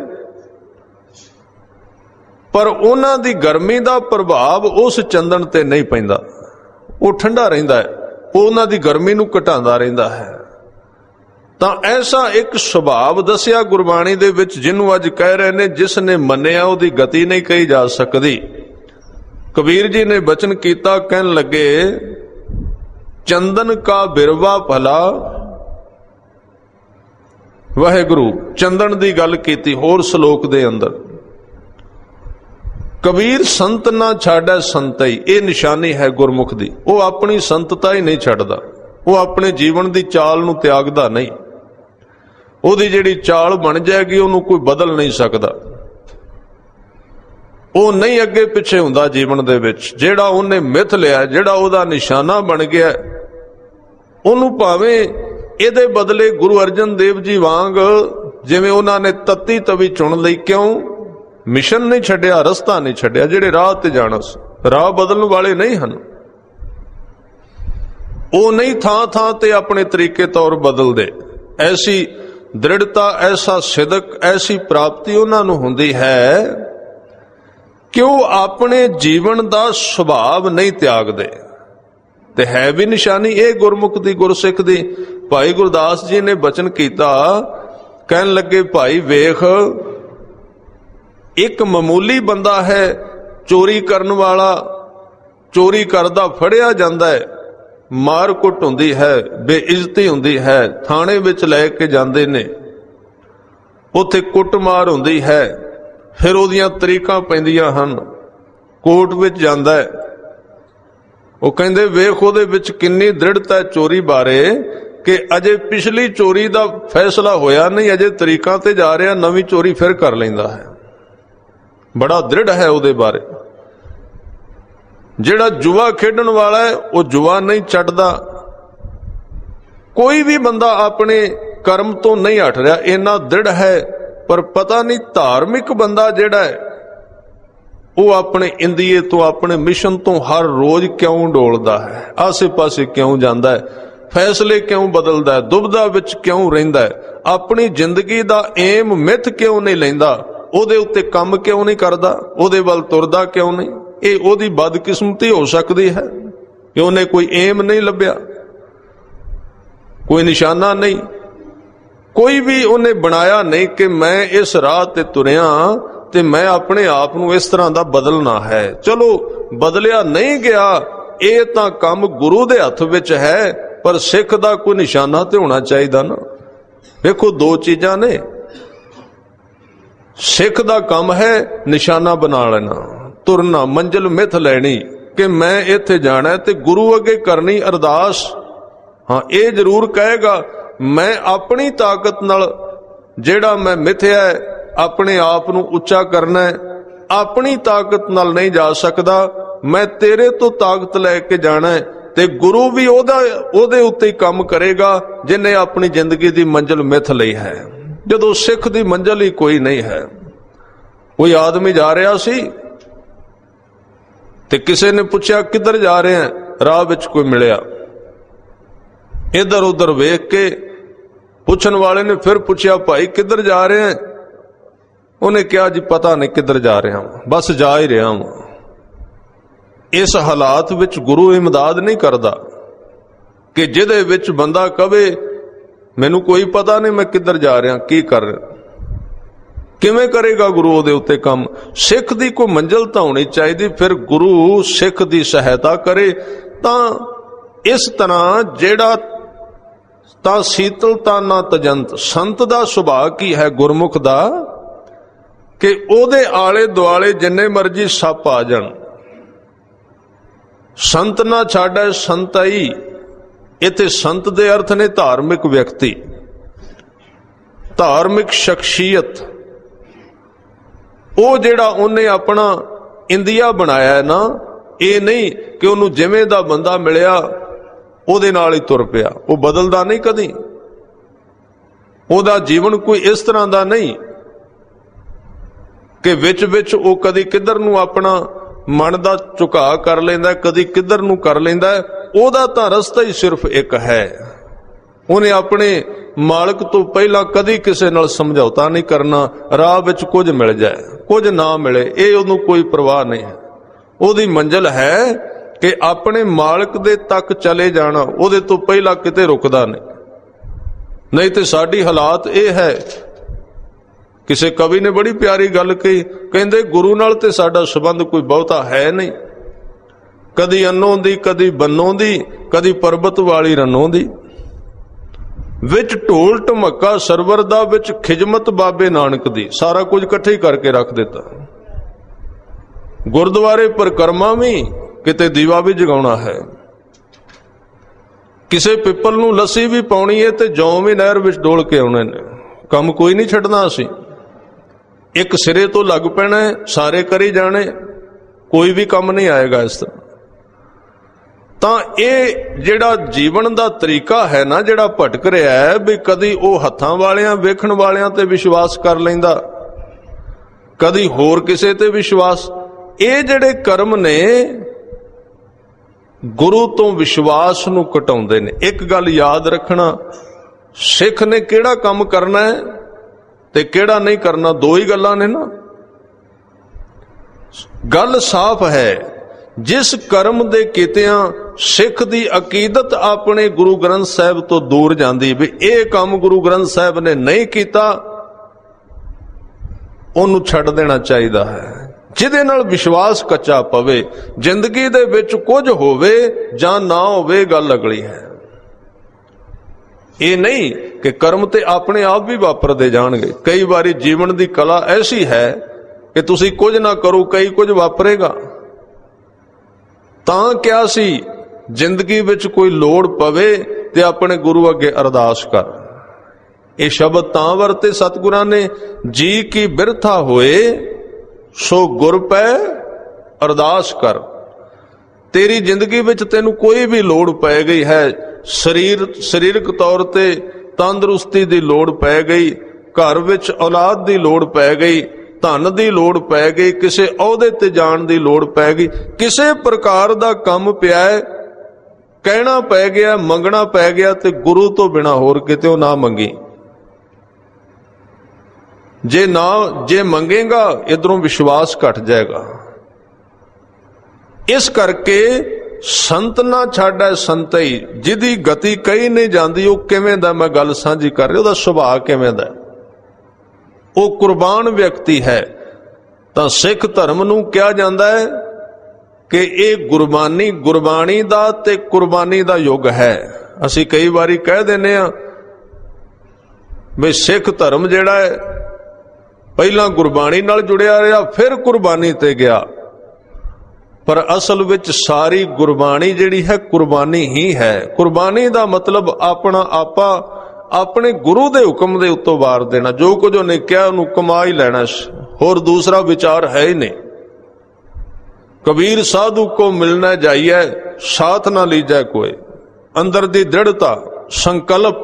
ਪਰ ਉਹਨਾਂ ਦੀ ਗਰਮੀ ਦਾ ਪ੍ਰਭਾਵ ਉਸ ਚੰਦਨ ਤੇ ਨਹੀਂ ਪੈਂਦਾ, ਉਹ ਠੰਡਾ ਰਹਿੰਦਾ ਹੈ, ਉਹ ਉਹਨਾਂ ਦੀ ਗਰਮੀ ਨੂੰ ਘਟਾਉਂਦਾ ਰਹਿੰਦਾ ਹੈ। ਤਾਂ ਐਸਾ ਇੱਕ ਸੁਭਾਵ ਦੱਸਿਆ ਗੁਰਬਾਣੀ ਦੇ ਵਿੱਚ, ਜਿਹਨੂੰ ਅੱਜ ਕਹਿ ਰਹੇ ਨੇ ਜਿਸ ਨੇ ਮੰਨਿਆ ਉਹਦੀ ਗਤੀ ਨਹੀਂ ਕਹੀ ਜਾ ਸਕਦੀ। ਕਬੀਰ ਜੀ ਨੇ ਬਚਨ ਕੀਤਾ, ਕਹਿਣ ਲੱਗੇ ਚੰਦਨ ਕਾ ਬਿਰਵਾ ਭਲਾ। ਵਾਹਿਗੁਰੂ ਚੰਦਨ ਦੀ ਗੱਲ ਕੀਤੀ ਹੋਰ ਸ਼ਲੋਕ ਦੇ ਅੰਦਰ। ਕਬੀਰ ਸੰਤ ਨਾ ਛਾੜੈ ਸੰਤਈ, ਇਹ ਨਿਸ਼ਾਨੀ ਹੈ ਗੁਰਮੁਖ ਦੀ। ਉਹ ਆਪਣੀ ਸੰਤਤਾ ਹੀ ਨਹੀਂ ਛੱਡਦਾ, ਉਹ ਆਪਣੇ ਜੀਵਨ ਦੀ ਚਾਲ ਨੂੰ ਤਿਆਗਦਾ ਨਹੀਂ। ਉਹਦੀ ਜਿਹੜੀ ਚਾਲ ਬਣ ਜਾਏਗੀ ਉਹਨੂੰ ਕੋਈ ਬਦਲ ਨਹੀਂ ਸਕਦਾ। ਉਹ ਨਹੀਂ ਅੱਗੇ ਪਿੱਛੇ ਹੁੰਦਾ ਜੀਵਨ ਦੇ ਵਿੱਚ। ਜਿਹੜਾ ਉਹਨੇ ਮਿੱਥ ਲਿਆ, ਜਿਹੜਾ ਉਹਦਾ ਨਿਸ਼ਾਨਾ ਬਣ ਗਿਆ, ਉਹਨੂੰ ਭਾਵੇਂ ਇਹਦੇ ਬਦਲੇ ਗੁਰੂ ਅਰਜਨ ਦੇਵ ਜੀ ਵਾਂਗ ਜਿਵੇਂ ਉਹਨਾਂ ਨੇ ਤੱਤੀ ਤਵੀ ਚੁਣ ਲਈ, ਕਿਉਂ? ਮਿਸ਼ਨ ਨਹੀਂ ਛੱਡਿਆ, ਰਸਤਾ ਨਹੀਂ ਛੱਡਿਆ, ਜਿਹੜੇ ਰਾਹ ਤੇ ਜਾਣਾ ਸੀ। ਰਾਹ ਬਦਲਣ ਵਾਲੇ ਨਹੀਂ ਹਨ, ਉਹ ਨਹੀਂ ਥਾਂ ਥਾਂ ਤੇ ਆਪਣੇ ਤਰੀਕੇ ਤੌਰ ਬਦਲਦੇ। ਐਸੀ ਦ੍ਰਿੜਤਾ, ਐਸਾ ਸਿਦਕ, ਐਸੀ ਪ੍ਰਾਪਤੀ ਉਹਨਾਂ ਨੂੰ ਹੁੰਦੀ ਹੈ ਕਿ ਉਹ ਆਪਣੇ ਜੀਵਨ ਦਾ ਸੁਭਾਵ ਨਹੀਂ ਤਿਆਗਦੇ। ਤੇ ਹੈ ਵੀ ਨਿਸ਼ਾਨੀ ਇਹ ਗੁਰਮੁਖ ਦੀ, ਗੁਰਸਿੱਖ ਦੀ। ਭਾਈ ਗੁਰਦਾਸ ਜੀ ਨੇ ਬਚਨ ਕੀਤਾ, ਕਹਿਣ ਲੱਗੇ ਭਾਈ ਵੇਖ, ਇੱਕ ਮਾਮੂਲੀ ਬੰਦਾ ਹੈ, ਚੋਰੀ ਕਰਨ ਵਾਲਾ, ਚੋਰੀ ਕਰਦਾ ਫੜਿਆ ਜਾਂਦਾ ਹੈ, ਮਾਰ ਕੁੱਟ ਹੁੰਦੀ ਹੈ, ਬੇਇੱਜ਼ਤੀ ਹੁੰਦੀ ਹੈ, ਥਾਣੇ ਵਿੱਚ ਲੈ ਕੇ ਜਾਂਦੇ ਨੇ, ਉੱਥੇ ਕੁੱਟਮਾਰ ਹੁੰਦੀ ਹੈ, ਫਿਰ ਉਹਦੀਆਂ ਤਰੀਕਾਂ ਪੈਂਦੀਆਂ ਹਨ, ਕੋਰਟ ਵਿੱਚ ਜਾਂਦਾ ਹੈ। ਉਹ ਕਹਿੰਦੇ ਵੇਖ ਉਹਦੇ ਵਿੱਚ ਕਿੰਨੀ ਦ੍ਰਿੜਤਾ ਹੈ ਚੋਰੀ ਬਾਰੇ, ਕਿ ਅਜੇ ਪਿਛਲੀ ਚੋਰੀ ਦਾ ਫੈਸਲਾ ਹੋਇਆ ਨਹੀਂ, ਅਜੇ ਤਰੀਕਾਂ ਤੇ ਜਾ ਰਿਹਾ, ਨਵੀਂ ਚੋਰੀ ਫਿਰ ਕਰ ਲੈਂਦਾ ਹੈ। ਬੜਾ ਦ੍ਰਿੜ ਹੈ ਉਹਦੇ ਬਾਰੇ। ਜਿਹੜਾ ਜੁਆ ਖੇਡਣ ਵਾਲਾ ਹੈ ਉਹ ਜੁਆ ਨਹੀਂ ਛੱਡਦਾ। ਕੋਈ ਵੀ ਬੰਦਾ ਆਪਣੇ ਕਰਮ ਤੋਂ ਨਹੀਂ ਹਟ ਰਿਹਾ, ਇੰਨਾ ਦ੍ਰਿੜ ਹੈ। ਪਰ ਪਤਾ ਨਹੀਂ ਧਾਰਮਿਕ ਬੰਦਾ ਜਿਹੜਾ ਹੈ ਉਹ ਆਪਣੇ ਇੰਦੀਏ ਤੋਂ, ਆਪਣੇ ਮਿਸ਼ਨ ਤੋਂ ਹਰ ਰੋਜ਼ ਕਿਉਂ ਡੋਲਦਾ ਹੈ, ਆਸੇ ਪਾਸੇ ਕਿਉਂ ਜਾਂਦਾ ਹੈ, ਫੈਸਲੇ ਕਿਉਂ ਬਦਲਦਾ ਹੈ, ਦੁਬਦਾ ਵਿੱਚ ਕਿਉਂ ਰਹਿੰਦਾ ਹੈ, ਆਪਣੀ ਜ਼ਿੰਦਗੀ ਦਾ ਏਮ ਮਿੱਥ ਕਿਉਂ ਨਹੀਂ ਲੈਂਦਾ, ਉਹਦੇ ਉੱਤੇ ਕੰਮ ਕਿਉਂ ਨਹੀਂ ਕਰਦਾ, ਉਹਦੇ ਵੱਲ ਤੁਰਦਾ ਕਿਉਂ ਨਹੀਂ। ਇਹ ਉਹਦੀ ਬਦਕਿਸਮਤੀ ਹੋ ਸਕਦੀ ਹੈ ਕਿ ਉਹਨੇ ਕੋਈ ਏਮ ਨਹੀਂ ਲੱਭਿਆ, ਕੋਈ ਨਿਸ਼ਾਨਾ ਨਹੀਂ, ਕੋਈ ਵੀ ਉਹਨੇ ਬਣਾਇਆ ਨਹੀਂ ਕਿ ਮੈਂ ਇਸ ਰਾਹ ਤੇ ਤੁਰਿਆ ਤੇ ਮੈਂ ਆਪਣੇ ਆਪ ਨੂੰ ਇਸ ਤਰ੍ਹਾਂ ਦਾ ਬਦਲਣਾ ਹੈ। ਚਲੋ ਬਦਲਿਆ ਨਹੀਂ ਗਿਆ, ਇਹ ਤਾਂ ਕੰਮ ਗੁਰੂ ਦੇ ਹੱਥ ਵਿੱਚ ਹੈ, ਪਰ ਸਿੱਖ ਦਾ ਕੋਈ ਨਿਸ਼ਾਨਾ ਤੇ ਹੋਣਾ ਚਾਹੀਦਾ ਨਾ। ਵੇਖੋ ਦੋ ਚੀਜ਼ਾਂ ਨੇ, ਸਿੱਖ ਦਾ ਕੰਮ ਹੈ ਨਿਸ਼ਾਨਾ ਬਣਾ ਲੈਣਾ, ਤੁਰਨਾ, ਮੰਜ਼ਿਲ ਮਿੱਥ ਲੈਣੀ ਕਿ ਮੈਂ ਇੱਥੇ ਜਾਣਾ, ਤੇ ਗੁਰੂ ਅੱਗੇ ਕਰਨੀ ਅਰਦਾਸ। ਹਾਂ, ਇਹ ਜ਼ਰੂਰ ਕਹੇਗਾ ਮੈਂ ਆਪਣੀ ਤਾਕਤ ਨਾਲ ਜਿਹੜਾ ਮੈਂ ਮਿੱਥਿਆ ਆਪਣੇ ਆਪ ਨੂੰ ਉੱਚਾ ਕਰਨਾ ਹੈ, ਆਪਣੀ ਤਾਕਤ ਨਾਲ ਨਹੀਂ ਜਾ ਸਕਦਾ, ਮੈਂ ਤੇਰੇ ਤੋਂ ਤਾਕਤ ਲੈ ਕੇ ਜਾਣਾ ਹੈ। ਤੇ ਗੁਰੂ ਵੀ ਉਹਦੇ ਉੱਤੇ ਹੀ ਕੰਮ ਕਰੇਗਾ ਜਿਹਨੇ ਆਪਣੀ ਜ਼ਿੰਦਗੀ ਦੀ ਮੰਜ਼ਿਲ ਮਿੱਥ ਲਈ ਹੈ। ਜਦੋਂ ਸਿੱਖ ਦੀ ਮੰਜ਼ਿਲ ਹੀ ਕੋਈ ਨਹੀਂ ਹੈ, ਕੋਈ ਆਦਮੀ ਜਾ ਰਿਹਾ ਸੀ ਤੇ ਕਿਸੇ ਨੇ ਪੁੱਛਿਆ ਕਿੱਧਰ ਜਾ ਰਹੇ ਹੈ, ਰਾਹ ਵਿੱਚ ਕੋਈ ਮਿਲਿਆ, ਇੱਧਰ ਉੱਧਰ ਵੇਖ ਕੇ ਪੁੱਛਣ ਵਾਲੇ ਨੇ ਫਿਰ ਪੁੱਛਿਆ ਭਾਈ ਕਿੱਧਰ ਜਾ ਰਹੇ ਹੈ, ਉਹਨੇ ਕਿਹਾ ਜੀ ਪਤਾ ਨਹੀਂ ਕਿੱਧਰ ਜਾ ਰਿਹਾ ਹਾਂ, ਬਸ ਜਾ ਹੀ ਰਿਹਾ ਹਾਂ। ਇਸ ਹਾਲਾਤ ਵਿੱਚ ਗੁਰੂ ਇਮਦਾਦ ਨਹੀਂ ਕਰਦਾ ਕਿ ਜਿਹਦੇ ਵਿੱਚ ਬੰਦਾ ਕਵੇ ਮੈਨੂੰ ਕੋਈ ਪਤਾ ਨਹੀਂ ਮੈਂ ਕਿੱਧਰ ਜਾ ਰਿਹਾ, ਕੀ ਕਰ ਰਿਹਾ, ਕਿਵੇਂ ਕਰੇਗਾ ਗੁਰੂ ਉਹਦੇ ਉੱਤੇ ਕੰਮ। ਸਿੱਖ ਦੀ ਕੋਈ ਮੰਜ਼ਿਲ ਤਾਂ ਹੋਣੀ ਚਾਹੀਦੀ, ਫਿਰ ਗੁਰੂ ਸਿੱਖ ਦੀ ਸਹਾਇਤਾ ਕਰੇ। ਤਾਂ ਇਸ ਤਰ੍ਹਾਂ ਜਿਹੜਾ ਤਾਂ ਸੀਤਲਤਾ ਨਾ ਤਜੰਤ, ਸੰਤ ਦਾ ਸੁਭਾਅ ਕੀ ਹੈ ਗੁਰਮੁਖ ਦਾ, ਕਿ ਉਹਦੇ ਆਲੇ ਦੁਆਲੇ ਜਿੰਨੇ ਮਰਜੀ ਸੱਪ ਆ ਜਾਣ, ਸੰਤ ਨਾ ਛਾੜੈ ਸੰਤਈ। ਇੱਥੇ ਸੰਤ ਦੇ ਅਰਥ ਨੇ ਧਾਰਮਿਕ ਵਿਅਕਤੀ, ਧਾਰਮਿਕ ਸ਼ਖਸੀਅਤ। ਉਹ ਜਿਹੜਾ ਉਹਨੇ ਆਪਣਾ ਇੰਡੀਆ ਬਣਾਇਆ ਹੈ ਨਾ, ਇਹ ਨਹੀਂ ਕਿ ਉਹਨੂੰ ਜਿਵੇਂ ਦਾ ਬੰਦਾ ਮਿਲਿਆ ਉਹਦੇ ਨਾਲ ਹੀ ਤੁਰ ਪਿਆ, ਉਹ ਬਦਲਦਾ ਨਹੀਂ ਕਦੀ, ਉਹਦਾ ਜੀਵਨ ਕੋਈ ਇਸ ਤਰ੍ਹਾਂ ਦਾ ਨਹੀਂ ਕਿ ਵਿੱਚ ਉਹ ਕਦੀ ਕਿੱਧਰ ਨੂੰ ਆਪਣਾ ਮਨ ਦਾ ਝੁਕਾਅ ਕਰ ਲੈਂਦਾ, ਕਦੀ ਕਿੱਧਰ ਨੂੰ ਕਰ ਲੈਂਦਾ। ਉਹਦਾ ਤਾਂ ਰਸਤਾ ਹੀ ਸਿਰਫ ਇੱਕ ਹੈ, ਉਹਨੇ ਆਪਣੇ ਮਾਲਕ ਤੋਂ ਪਹਿਲਾਂ ਕਦੀ ਕਿਸੇ ਨਾਲ ਸਮਝੌਤਾ ਨਹੀਂ ਕਰਨਾ। ਰਾਹ ਵਿੱਚ ਕੁਝ ਮਿਲ ਜਾਏ ਕੁਝ ਨਾ ਮਿਲੇ, ਇਹ ਉਹਨੂੰ ਕੋਈ ਪਰਵਾਹ ਨਹੀਂ ਹੈ। ਉਹਦੀ ਮੰਜ਼ਿਲ ਹੈ ਕਿ ਆਪਣੇ ਮਾਲਕ ਦੇ ਤੱਕ ਚਲੇ ਜਾਣਾ, ਉਹਦੇ ਤੋਂ ਪਹਿਲਾਂ ਕਿਤੇ ਰੁਕਦਾ ਨਹੀਂ। ਨਹੀਂ ਤੇ ਸਾਡੀ ਹਾਲਾਤ ਇਹ ਹੈ, ਕਿਸੇ ਕਵੀ ਨੇ ਬੜੀ ਪਿਆਰੀ ਗੱਲ ਕਹੀ, ਕਹਿੰਦੇ ਗੁਰੂ ਨਾਲ ਤੇ ਸਾਡਾ ਸੰਬੰਧ ਕੋਈ ਬਹੁਤਾ ਹੈ ਨਹੀਂ, ਕਦੀ ਅੰਨੋਂ ਦੀ ਕਦੀ ਬੰਨੋਂ ਦੀ, ਕਦੀ ਪਰਬਤ ਵਾਲੀ ਰੰਨੋਂ ਦੀ, ਵਿੱਚ ਢੋਲ ਢਮੱਕਾ ਸਰਵਰ ਦਾ, ਵਿੱਚ ਖਿਜਮਤ ਬਾਬੇ ਨਾਨਕ ਦੀ। ਸਾਰਾ ਕੁਝ ਇਕੱਠੇ ਹੀ ਕਰਕੇ ਰੱਖ ਦਿੱਤਾ। ਗੁਰਦੁਆਰੇ ਪਰਿਕਰਮਾ ਵੀ, ਕਿਤੇ ਦੀਵਾ ਵੀ ਜਗਾਉਣਾ ਹੈ, ਕਿਸੇ ਪਿੱਪਲ ਨੂੰ ਲੱਸੀ ਵੀ ਪਾਉਣੀ ਹੈ ਤੇ ਜੌਂ ਵੀ ਨਹਿਰ ਵਿੱਚ ਡੋਲ ਕੇ ਆਉਣੇ ਨੇ। ਕੰਮ ਕੋਈ ਨਹੀਂ ਛੱਡਣਾ ਅਸੀਂ, ਇੱਕ ਸਿਰੇ ਤੋਂ ਲੱਗ ਪੈਣਾ, ਸਾਰੇ ਕਰੀ ਜਾਣੇ, ਕੋਈ ਵੀ ਕੰਮ ਨਹੀਂ ਆਏਗਾ ਇਸ ਤਰ੍ਹਾਂ। ਤਾਂ ਇਹ ਜਿਹੜਾ ਜੀਵਨ ਦਾ ਤਰੀਕਾ ਹੈ ਨਾ, ਜਿਹੜਾ ਭਟਕ ਰਿਹਾ ਹੈ, ਵੀ ਕਦੀ ਉਹ ਹੱਥਾਂ ਵਾਲਿਆਂ ਵੇਖਣ ਵਾਲਿਆਂ ਤੇ ਵਿਸ਼ਵਾਸ ਕਰ ਲੈਂਦਾ, ਕਦੀ ਹੋਰ ਕਿਸੇ ਤੇ ਵਿਸ਼ਵਾਸ। ਇਹ ਜਿਹੜੇ ਕਰਮ ਨੇ ਗੁਰੂ ਤੋਂ ਵਿਸ਼ਵਾਸ ਨੂੰ ਘਟਾਉਂਦੇ ਨੇ। ਇੱਕ ਗੱਲ ਯਾਦ ਰੱਖਣਾ, ਸਿੱਖ ਨੇ ਕਿਹੜਾ ਕੰਮ ਕਰਨਾ ਹੈ ਤੇ ਕਿਹੜਾ ਨਹੀਂ ਕਰਨਾ, ਦੋ ਹੀ ਗੱਲਾਂ ਨੇ ਨਾ। ਗੱਲ ਸਾਫ਼ ਹੈ, ਜਿਸ ਕਰਮ ਦੇ ਕੀਤਿਆਂ ਸਿੱਖ ਦੀ ਅਕੀਦਤ ਆਪਣੇ ਗੁਰੂ ਗ੍ਰੰਥ ਸਾਹਿਬ ਤੋਂ ਦੂਰ ਜਾਂਦੀ, ਵੀ ਇਹ ਕੰਮ ਗੁਰੂ ਗ੍ਰੰਥ ਸਾਹਿਬ ਨੇ ਨਹੀਂ ਕੀਤਾ, ਉਹਨੂੰ ਛੱਡ ਦੇਣਾ ਚਾਹੀਦਾ ਹੈ। ਜਿਹਦੇ ਨਾਲ ਵਿਸ਼ਵਾਸ ਕੱਚਾ ਪਵੇ, ਜ਼ਿੰਦਗੀ ਦੇ ਵਿੱਚ ਕੁਝ ਹੋਵੇ ਜਾਂ ਨਾ ਹੋਵੇ, ਗੱਲ ਅਗਲੀ ਹੈ। ਇਹ ਨਹੀਂ ਕਿ ਕਰਮ ਤੇ ਆਪਣੇ ਆਪ ਵੀ ਵਾਪਰਦੇ ਜਾਣਗੇ। ਕਈ ਵਾਰੀ ਜੀਵਨ ਦੀ ਕਲਾ ਐਸੀ ਹੈ ਕਿ ਤੁਸੀਂ ਕੁਝ ਨਾ ਕਰੋ, ਕਈ ਕੁਝ ਵਾਪਰੇਗਾ। ਤਾਂ ਕਿਹਾ ਸੀ ਜ਼ਿੰਦਗੀ ਵਿੱਚ ਕੋਈ ਲੋੜ ਪਵੇ ਤੇ ਆਪਣੇ ਗੁਰੂ ਅੱਗੇ ਅਰਦਾਸ ਕਰ। ਇਹ ਸ਼ਬਦ ਤਾਂ ਵਰਤੇ ਸਤਿਗੁਰਾਂ ਨੇ, ਜੀ ਕੀ ਬਿਰਥਾ ਹੋਏ ਸੋ ਗੁਰ ਪੈ ਅਰਦਾਸ ਕਰ। ਤੇਰੀ ਜ਼ਿੰਦਗੀ ਵਿੱਚ ਤੈਨੂੰ ਕੋਈ ਵੀ ਲੋੜ ਪੈ ਗਈ ਹੈ, ਸਰੀਰਕ ਤੌਰ ਤੇ ਤੰਦਰੁਸਤੀ ਦੀ ਲੋੜ ਪੈ ਗਈ, ਘਰ ਵਿੱਚ ਔਲਾਦ ਦੀ ਲੋੜ ਪੈ ਗਈ, ਧਨ ਦੀ ਲੋੜ ਪੈ ਗਈ, ਕਿਸੇ ਅਹੁਦੇ ਤੇ ਜਾਣ ਦੀ ਲੋੜ ਪੈ ਗਈ, ਕਿਸੇ ਪ੍ਰਕਾਰ ਦਾ ਕੰਮ ਪਿਆ, ਕਹਿਣਾ ਪੈ ਗਿਆ, ਮੰਗਣਾ ਪੈ ਗਿਆ, ਤੇ ਗੁਰੂ ਤੋਂ ਬਿਨਾ ਹੋਰ ਕਿਤੇ ਨਾ ਮੰਗੀ। ਜੇ ਮੰਗੇਗਾ ਇਧਰੋਂ ਵਿਸ਼ਵਾਸ ਘਟ ਜਾਏਗਾ। ਇਸ ਕਰਕੇ ਸੰਤ ਨਾ ਛਾੜੈ ਸੰਤਈ, ਜਿਹਦੀ ਗਤੀ ਕਹੀ ਨਹੀਂ ਜਾਂਦੀ, ਉਹ ਕਿਵੇਂ ਦਾ, ਮੈਂ ਗੱਲ ਸਾਂਝੀ ਕਰ ਰਿਹਾ, ਉਹਦਾ ਸੁਭਾਅ ਕਿਵੇਂ ਦਾ। ਉਹ ਕੁਰਬਾਨ ਵਿਅਕਤੀ ਹੈ, ਤਾਂ ਸਿੱਖ ਧਰਮ ਨੂੰ ਕਿਹਾ ਜਾਂਦਾ ਹੈ ਕਿ ਇਹ ਗੁਰਬਾਣੀ ਦਾ ਤੇ ਕੁਰਬਾਨੀ ਦਾ ਯੁੱਗ ਹੈ। ਅਸੀਂ ਕਈ ਵਾਰੀ ਕਹਿ ਦਿੰਦੇ ਹਾਂ ਵੀ ਸਿੱਖ ਧਰਮ ਜਿਹੜਾ ਹੈ ਪਹਿਲਾਂ ਗੁਰਬਾਣੀ ਨਾਲ ਜੁੜਿਆ ਰਿਹਾ, ਫਿਰ ਕੁਰਬਾਨੀ ਤੇ ਗਿਆ, ਪਰ ਅਸਲ ਵਿੱਚ ਸਾਰੀ ਗੁਰਬਾਣੀ ਜਿਹੜੀ ਹੈ ਕੁਰਬਾਨੀ ਹੀ ਹੈ। ਕੁਰਬਾਨੀ ਦਾ ਮਤਲਬ ਆਪਣਾ ਆਪਾ ਆਪਣੇ ਗੁਰੂ ਦੇ ਹੁਕਮ ਦੇ ਉੱਤੋਂ ਵਾਰ ਦੇਣਾ। ਜੋ ਕੁਝ ਉਹਨੇ ਕਿਹਾ ਉਹਨੂੰ ਕਮਾ ਹੀ ਲੈਣਾ, ਹੋਰ ਦੂਸਰਾ ਵਿਚਾਰ ਹੈ ਹੀ ਨਹੀਂ। ਕਬੀਰ ਸਾਧੂ ਕੋ ਮਿਲਣਾ ਜਾਈਏ, ਸਾਥ ਨਾ ਲੀਜੈ ਕੋਏ। ਅੰਦਰ ਦੀ ਦ੍ਰਿੜਤਾ, ਸੰਕਲਪ,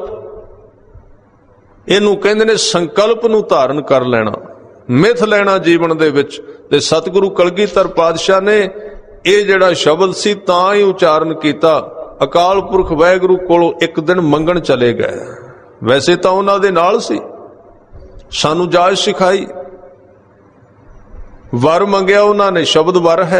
ਇਹਨੂੰ ਕਹਿੰਦੇ ਨੇ। ਸੰਕਲਪ ਨੂੰ ਧਾਰਨ ਕਰ ਲੈਣਾ, ਮਿਥ ਲੈਣਾ ਜੀਵਨ ਦੇ ਵਿੱਚ। ਤੇ ਸਤਿਗੁਰੂ ਕਲਗੀਧਰ ਪਾਤਸ਼ਾਹ ਨੇ ਇਹ ਜਿਹੜਾ ਸ਼ਬਦ ਸੀ ਤਾਂ ਹੀ ਉਚਾਰਨ ਕੀਤਾ। ਅਕਾਲ ਪੁਰਖ ਵਾਹਿਗੁਰੂ ਕੋਲੋਂ ਇੱਕ ਦਿਨ ਮੰਗਣ ਚਲੇ ਗਏ। ਵੈਸੇ ਤਾਂ ਉਹਨਾਂ ਦੇ ਨਾਲ ਸੀ, ਸਾਨੂੰ ਜਾਚ ਸਿਖਾਈ, ਵਰ ਮੰਗਿਆ ਉਹਨਾਂ ਨੇ, ਸ਼ਬਦ ਵਰ ਹੈ।